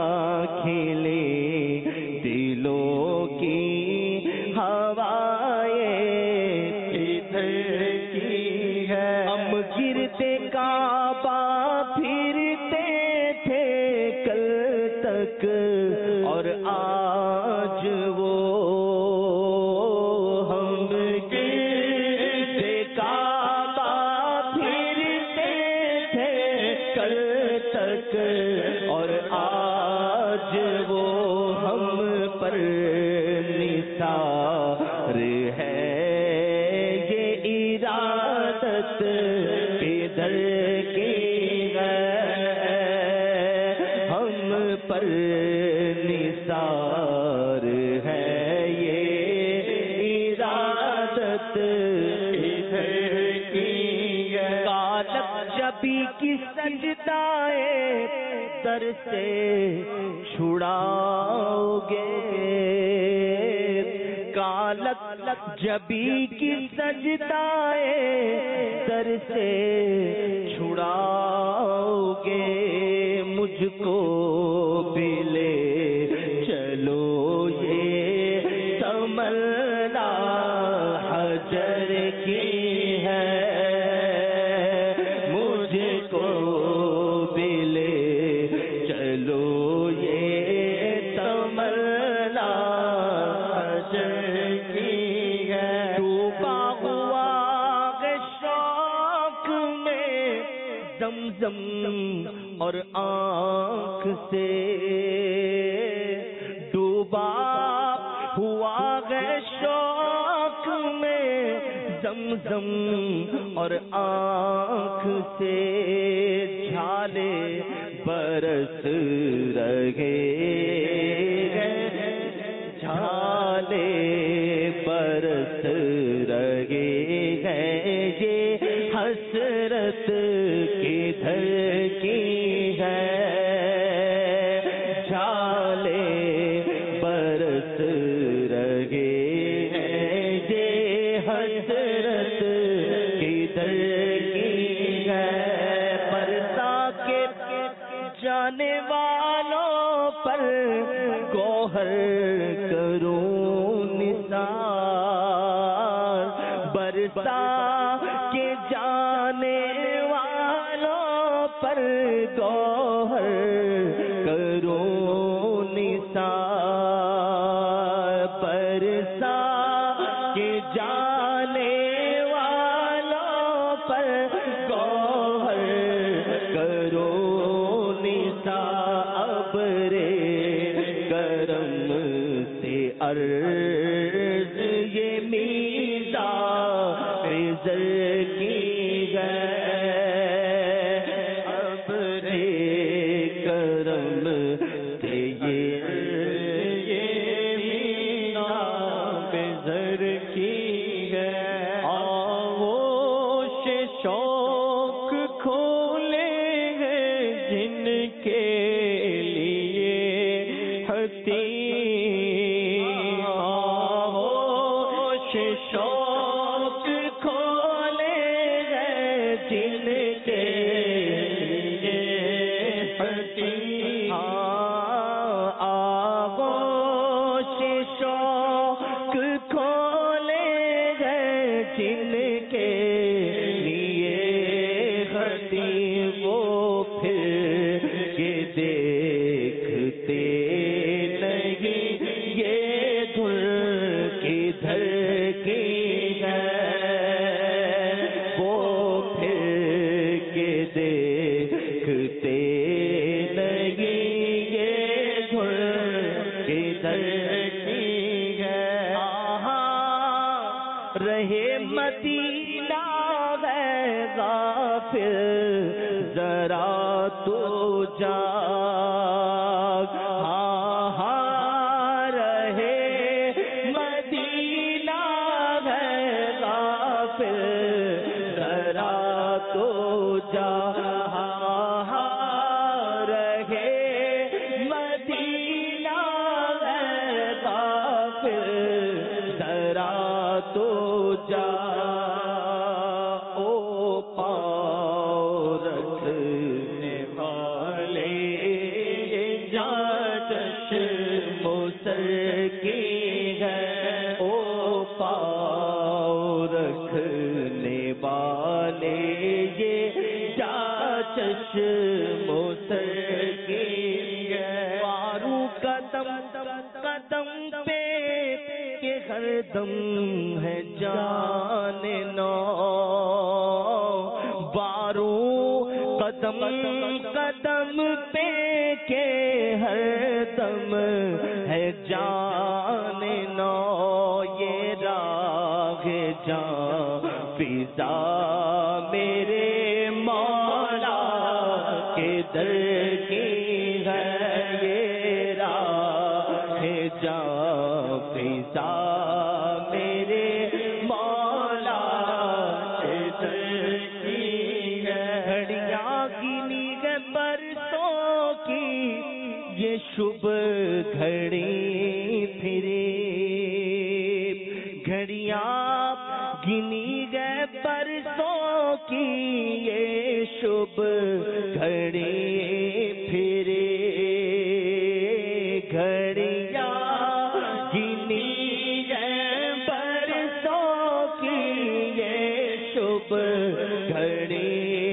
کھلی دلوں کی ہوائیں کدھر کی ہے. ہم گرتے کعبہ پھرتے تھے کل تک اور آج وہ, ہم گرتے کعبہ پھرتے پر نثار ہے یہ ارادت کدھر کی ہے، ہم پر نثار ہے یہ ارادت کدھر کی ہے۔ کالک جبی کی سجدائے در سے چھڑاؤ گے، کالک جبی کی سجدائے در سے چھڑاؤ گے، مجھ کو بھی لے چلو یہ تمنا حجر کی ہے، مجھ کو بھی لے چلو یہ تمنا حجر کی ہے۔ ڈوبا ہوا ہے شوق میں زمزم اور آنکھ سے، ڈوبا ہوا ہے شوق میں زمزم اور آنکھ سے، جھالے برس رہے ہیں، جھالے برس رہے ہیں، یہ حسرت کدھر کی ہے، جھالے برس رہے ہیں، یہ حسرت کدھر کی ہے۔ پرتا کے جانے والوں پر گوہر کروں نثار، برسا کے جانے والوں پر گوہر کروں نثار، برسا کے جانے والوں پر گوہر کروں نثار، ابرے کرم سے عرض یہ میزان زر کی ہے، ابرے کرم سے یہ میزان زر کی ہے۔ آغوش شوق کھولے ہیں جن کے لیے حتیم، آغوش شوق کھولے ہیں جن کے لیے حتیم، آغوش شوق کھولے ہیں جن کے لیے حتیم، وہ پھر کے دیکھتے نہیں یہ دھن کدھر کی ہے، وہ پھر کے دیکھتے نہیں یہ دھن کدھر کی ہے۔ رہے مدینہ ہے غافل ذرا تو جاگ، ہاں رہے مدینہ ہے غافل ذرا تو جاگ، ہاں رہے مدینہ ہے غافل ذرا تو جا، او پاؤں رکھنے والے جانش مسر کی ہے، او پاؤں رکھنے والے یہ جانش مسر کی ہے۔ وارو قدم قدم پہ کہ ہر دم ہے جان نو، بارو قدم قدم پہ کہ ہر دم ہے جان نو یہ راہ جان فضا میرے مولا کے در کی ہے یہ راہ جان فضا میرے مولا کے در کی ہے گھڑیاں گنی ہے برسوں کی یہ شب گھڑی پھری گھڑیاں گنی گئے برسوں کی یہ شب گھڑی پھری گھڑیاں گنی گئے برسوں کی یہ شب گھڑی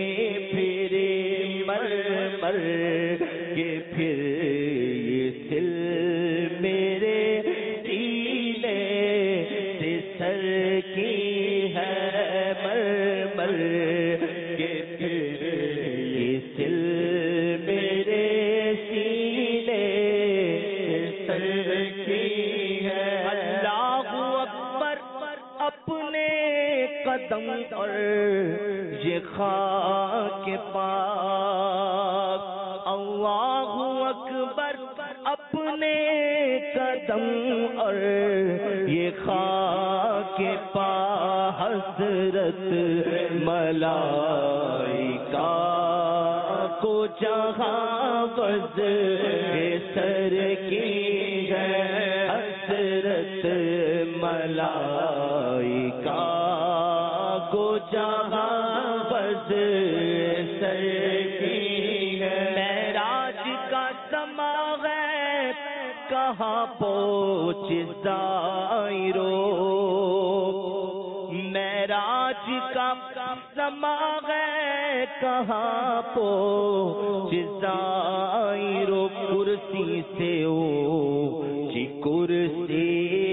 پھری مر مر کے پھر یہ دل میرے سینے سے سر کی ہے مر مر کے پھر یہ دل میرے سینے سے سر کی ہے اللہ اکبر اپنے قدم اور یہ خاک پاک اللہ اکبر اپنے قدم اور یہ خاک پا حضرت ملائکہ کو جہاں وز سر کی ہے حضرت ملائکہ کو جہاں وز سر کی ہے معراج کا سما ہے کہاں پہنچ زائرو معراج کا سما ہے کہاں پہنچ زائرو کرسی سے اونچی کرسی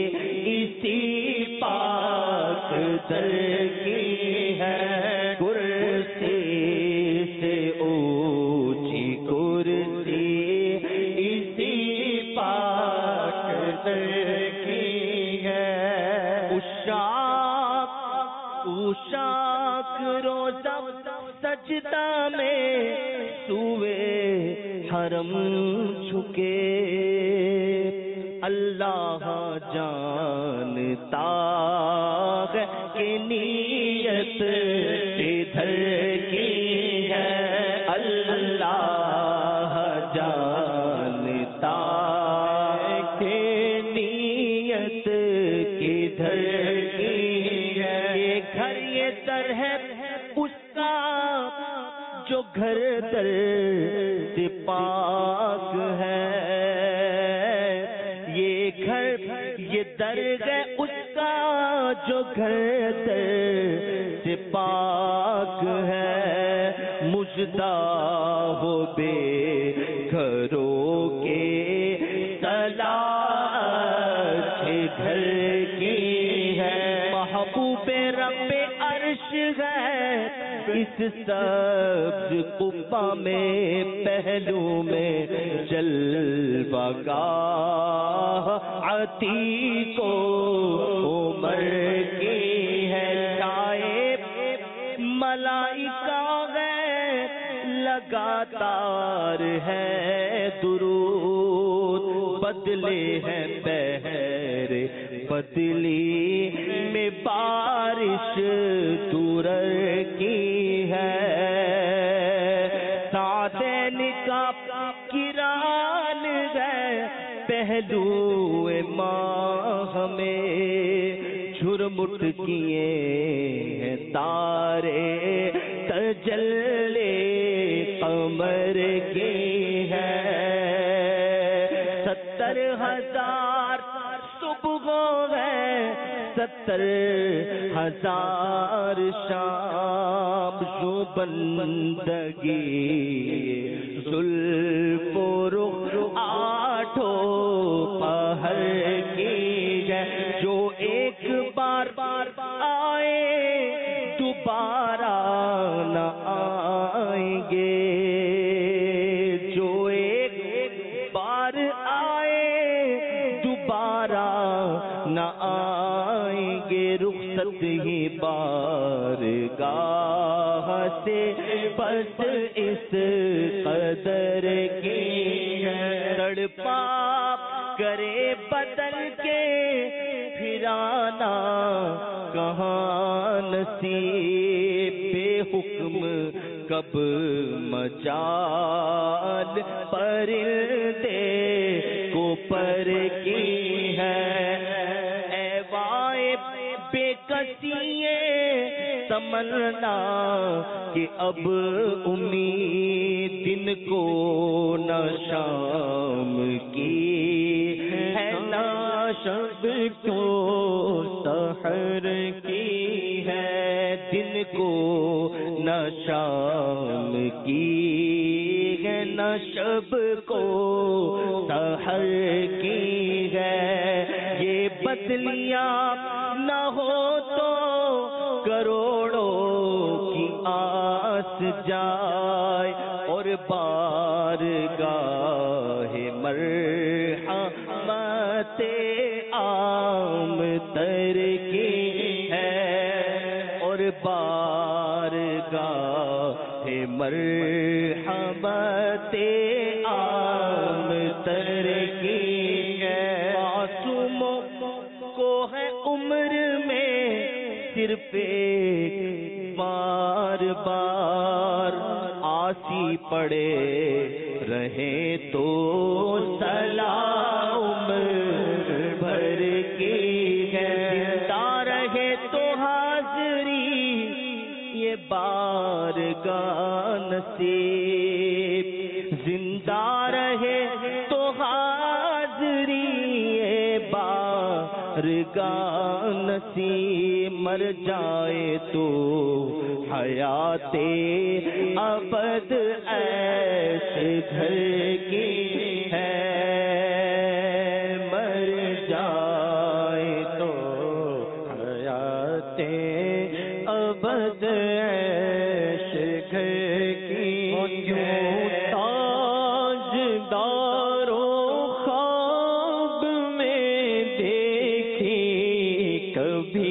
اسی پاک در کی ہے کرسی سے اونچی کرسی اسی پاک در کی ہے عشاق روزہ سجدہ میں سوئے حرم جھکے اللہ جانتا ہے کہ نیت ادھر کی ہے اللہ جانتا ہے کہ نیت کدھر کی ہے یہ گھر یہ در ہے اس کا جو گھر در سے پاک ہے یہ گھر یہ در ہے اس کا جو گھر در سے پاک ہے مجدہ ہو بے گھروں کے صلاح گھر کی ہے محبوب رب عرش ہے اس سبز قبہ میں پہلو میں جلوہ گاہ عتیق و عمر کی ہے چھائے ملائکہ ہے لگاتار ہے درود بدلے ہیں بہر بدلی میں بارش درر کی ہے سعدین کا کران ہے پہلو ماہ میں جھرمٹ کیے ہیں تارے تجلے قمر کی ہے 70,000 صبح ہے 70,000 شام جو بندگی زلف و رخ آٹھوں پہر کی ہے جو ایک بار آئے دوبارہ نہ آئیں گے جو ایک بار ہی بارگاہ سے بس اس قدر کی ہے، تڑپا کرے بدل کے پھرانا کہاں نصیب، بے حکم کب مجال پرندے کو پر کی ہے، اے وائے بے کسیے تمنا کہ اب امید دن کو نہ شام کی ہے، نہ شب کو سحر کی ہے، دن کو نہ شام کی ہے، نہ شب کو سحر کی ہے، یہ بدلیاں نہ ہو تو کروڑوں کی آس جائے، اور بارگاہ مرحمت عام تر کی ہے، اور بارگاہ مرحمت عام تر کی ہے، معصوموں کو ہے عمر میں صرف ایک بار بار آسی پڑے رہے تو سلام بھر کی ہے، زندہ رہے تو حاضری یہ بارگاہ نصیب، زندہ رہے تو حاضری یہ بارگاہ نصیب، مر جائے تو حیات ابد ایسے گھر کی ہے، مر جائے تو حیات ابد ایسے گھر کی ہے، تاجداروں خواب میں دیکھی کبھی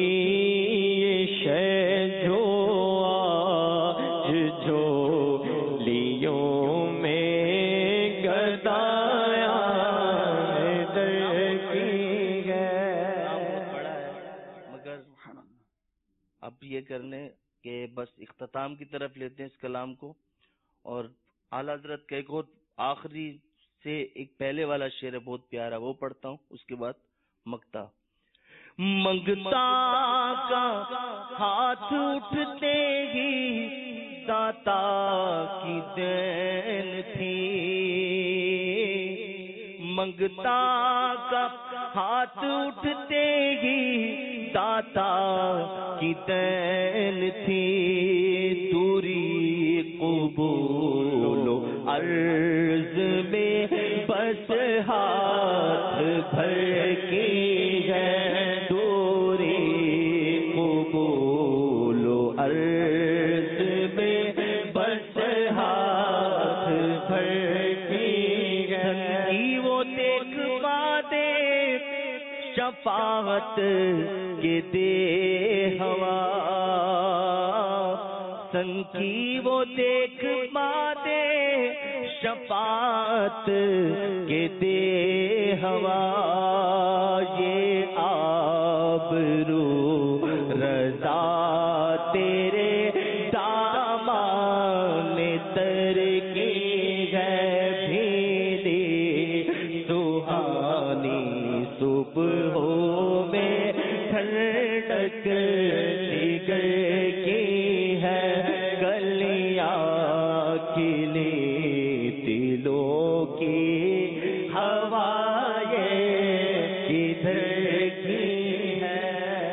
اب یہ کرنے کہ بس اختتام کی طرف لیتے ہیں اس کلام کو، اور اعلیٰ حضرت کا ایک اور آخری سے ایک پہلے والا شعر ہے بہت پیارا، وہ پڑھتا ہوں، اس کے بعد مگتا منگتا کا ہاتھ اٹھتے ہی داتا کی دین تھی، منگتا کا ہاتھ اٹھتے ہی داتا کی دین تھی، دوری قبول و عرض میں بس ہاتھ بھر کی ہے، دوری قبول و عرض میں بس ہاتھ بھر کی ہے، وہ دیکھ وعدے شفاعت کے دے ہوا، سن کی وہ دیکھ باتیں شفاعت کے دے ہوا، یہ آبرو رضا تیرے دامان تر کی ہے، بھیلی سہانی صبحوں میں ٹھنڈک جگر کی ہے، گلیاں کھلی دلوں کی ہوائیں کدھر کی ہے،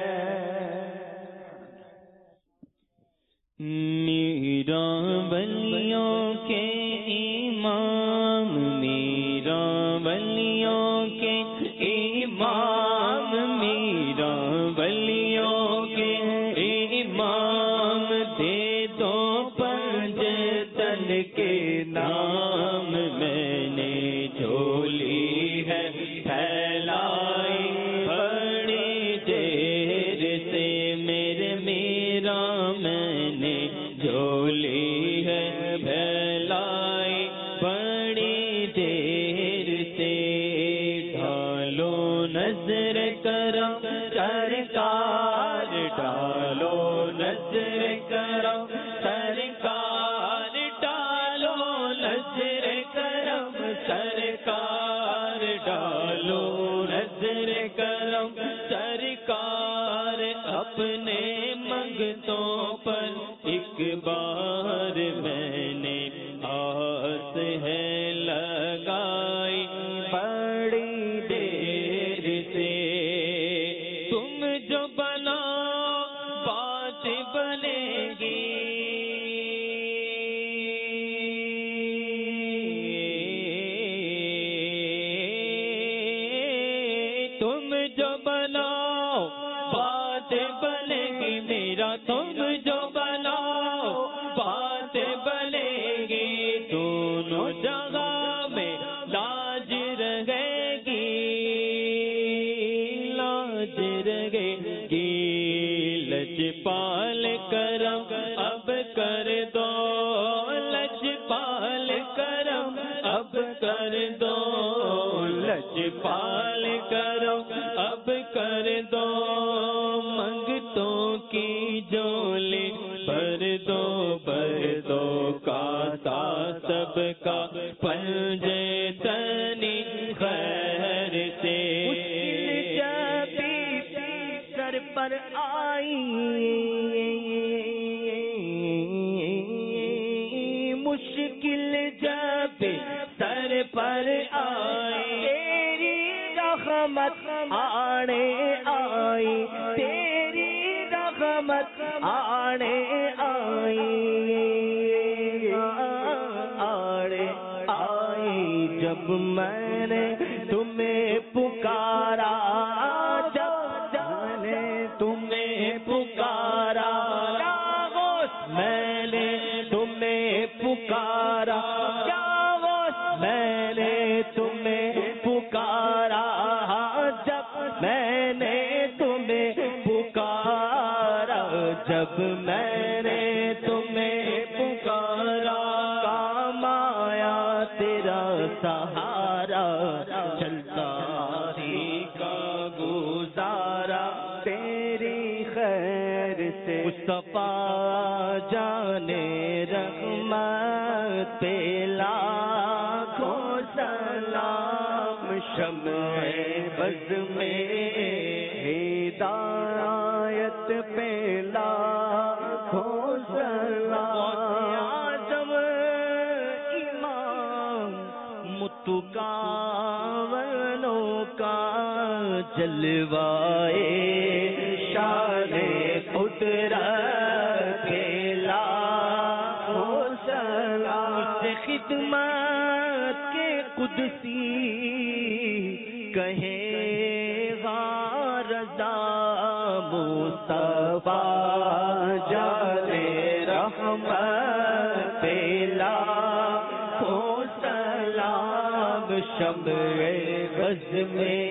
میرا بلیوں کے امام، میرا بلیوں کے امام، میرا بلیوں کے امام، دے دو پنج تن کے نام، میں نے جھولی نظر کرم سرکار ڈالو نظر کرم سرکار ڈالو نظر کرم سرکار ڈالو نظر کرم سرکار اپنے منگتوں پر ایک بار میں نے آس ہے لگائی بڑی دیر سے تم جو بناؤ بات بنے گی تم جو بناؤ بات بنے گی میرا تم جو بناؤ بات بنے گی دونوں جگہ میں لاج رہے گی لاج رہے گی لجپال کرم اب کر دو لجپال کرم اب کر دو لجپال کرم اب کر دو منگتوں کی جولی بھر دو کاتا سب کا پنجے تنی خیر سے سر پر آئی مشکل جب سر پر آئی تیری رحمت آنے آئی تیری رحمت آنے آئی آڑے آئی جب میں نے تمہیں پکارا جب میں نے تمہیں پکارا میں نے تمہیں پکارا میں نے تمہیں پکارا جب میں نے تمہیں پکارا جب میں نے تمہیں پکارا کام آیا تیرا سہارا چلتا ہی کا گزارا تیری خیر سے مصطفیٰ جانے رحمت پہ لاکھوں سلام شمع بز میں ہدایت پہ لاکھوں سلام اعظم امام متکاونوں کا جلوائے شان قدرت پہ لاکھوں سلام سے خدمت کے قدسی کہے گا رضا مصطفیٰ جانے رحمت پہ لاکھوں سلام شمع بز میں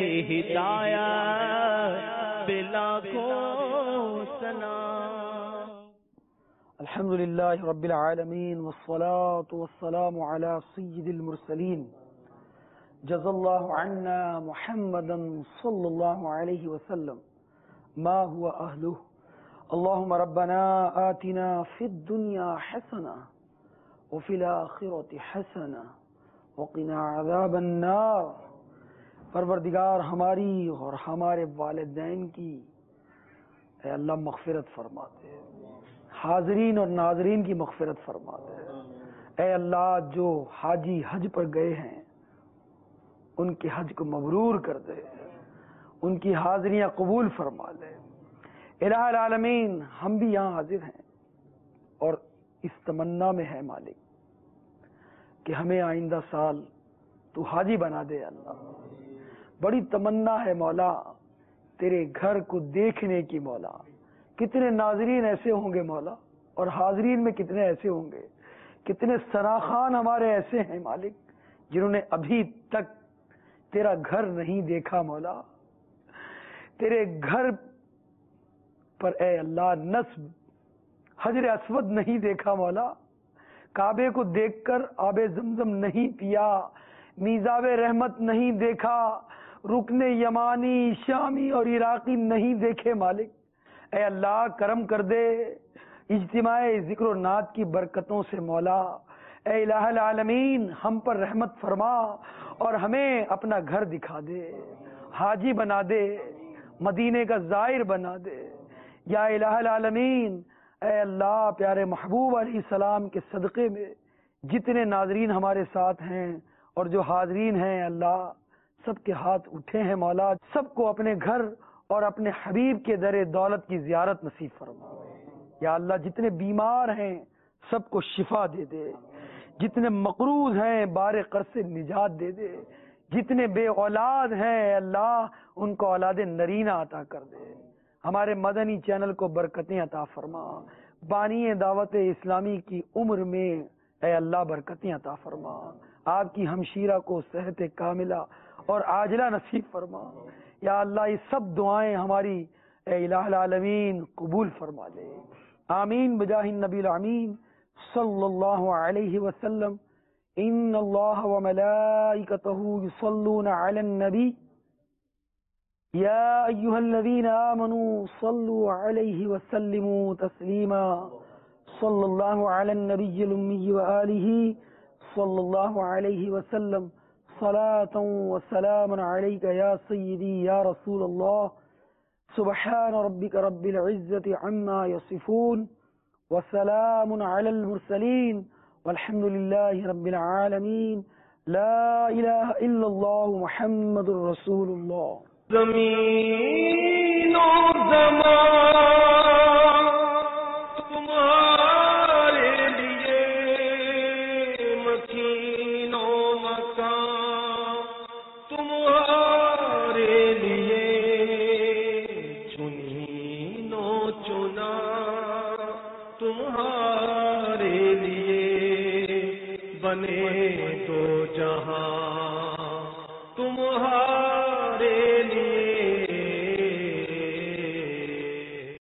ہدایت پہ لاکھوں سلام. الحمد لله رب العالمين والصلاة والسلام على سيد المرسلين جزا الله عنا محمدا صلى الله عليه وسلم ما هو أهله. اللهم ربنا آتنا في الدنيا حسنة وفي الآخرة حسنة وقنا عذاب النار. پروردگار ہماری اور ہمارے والدین کی اے اللہ مغفرت فرما دے، حاضرین اور ناظرین کی مغفرت فرما دے. اے اللہ جو حاجی حج پر گئے ہیں ان کے حج کو مبرور کر دے، ان کی حاضریاں قبول فرما لے. الہ العالمین ہم بھی یہاں حاضر ہیں اور اس تمنا میں ہے مالک کہ ہمیں آئندہ سال تو حاجی بنا دے. اللہ بڑی تمنا ہے مولا تیرے گھر کو دیکھنے کی. مولا کتنے ناظرین ایسے ہوں گے مولا، اور حاضرین میں کتنے ایسے ہوں گے، کتنے ثناخان ہمارے ایسے ہیں مالک جنہوں نے ابھی تک تیرا گھر نہیں دیکھا. مولا تیرے گھر پر اے اللہ نصب حجر اسود نہیں دیکھا. مولا کعبے کو دیکھ کر آب زمزم نہیں پیا، میزاب رحمت نہیں دیکھا، رکن یمانی شامی اور عراقی نہیں دیکھے مالک. اے اللہ کرم کر دے اجتماع ذکر و نعت کی برکتوں سے مولا. اے الہ العالمین ہم پر رحمت فرما اور ہمیں اپنا گھر دکھا دے, حاجی بنا دے, مدینے کا زائر بنا دے یا الہ العالمین. اے اللہ پیارے محبوب علیہ السلام کے صدقے میں جتنے ناظرین ہمارے ساتھ ہیں اور جو حاضرین ہیں اللہ سب کے ہاتھ اٹھے ہیں مولا, سب کو اپنے گھر اور اپنے حبیب کے در دولت کی زیارت نصیب فرما. یا اللہ جتنے بیمار ہیں سب کو شفا دے دے, جتنے مقروض ہیں بار قرض سے نجات دے دے, جتنے بے اولاد ہیں اے اللہ ان کو اولاد نرینہ عطا کر دے. ہمارے مدنی چینل کو برکتیں عطا فرما, بانی دعوت اسلامی کی عمر میں اے اللہ برکتیں عطا فرما. آپ کی ہمشیرہ کو صحت کاملہ اور عاجلہ نصیب فرما. یا اللہ یہ سب دعائیں ہماری اے الہ العالمین قبول فرما لے. آمین بجاہ النبی الامین صلی اللہ علیہ وسلم. ان اللہ وملائکتہ یصلون علی النبی یا ایھا الذین آمنوا صلوا علیہ وسلموا تسلیما. صلی اللہ علی النبی الامی وآلہ صلی اللہ علیہ وسلم. صلاۃ وسلام علیک یا سیدی یا رسول اللہ. سبحان ربک رب العزۃ عما یصفون وسلام علی المرسلین والحمد للہ رب العالمین. لا الہ الا اللہ محمد رسول اللہ. زمین و زمان تمہارے لیے, مکین و مکان تمہارے لیے, چنین و چنا تمہارے لیے, بنے دو جہاں تمہارے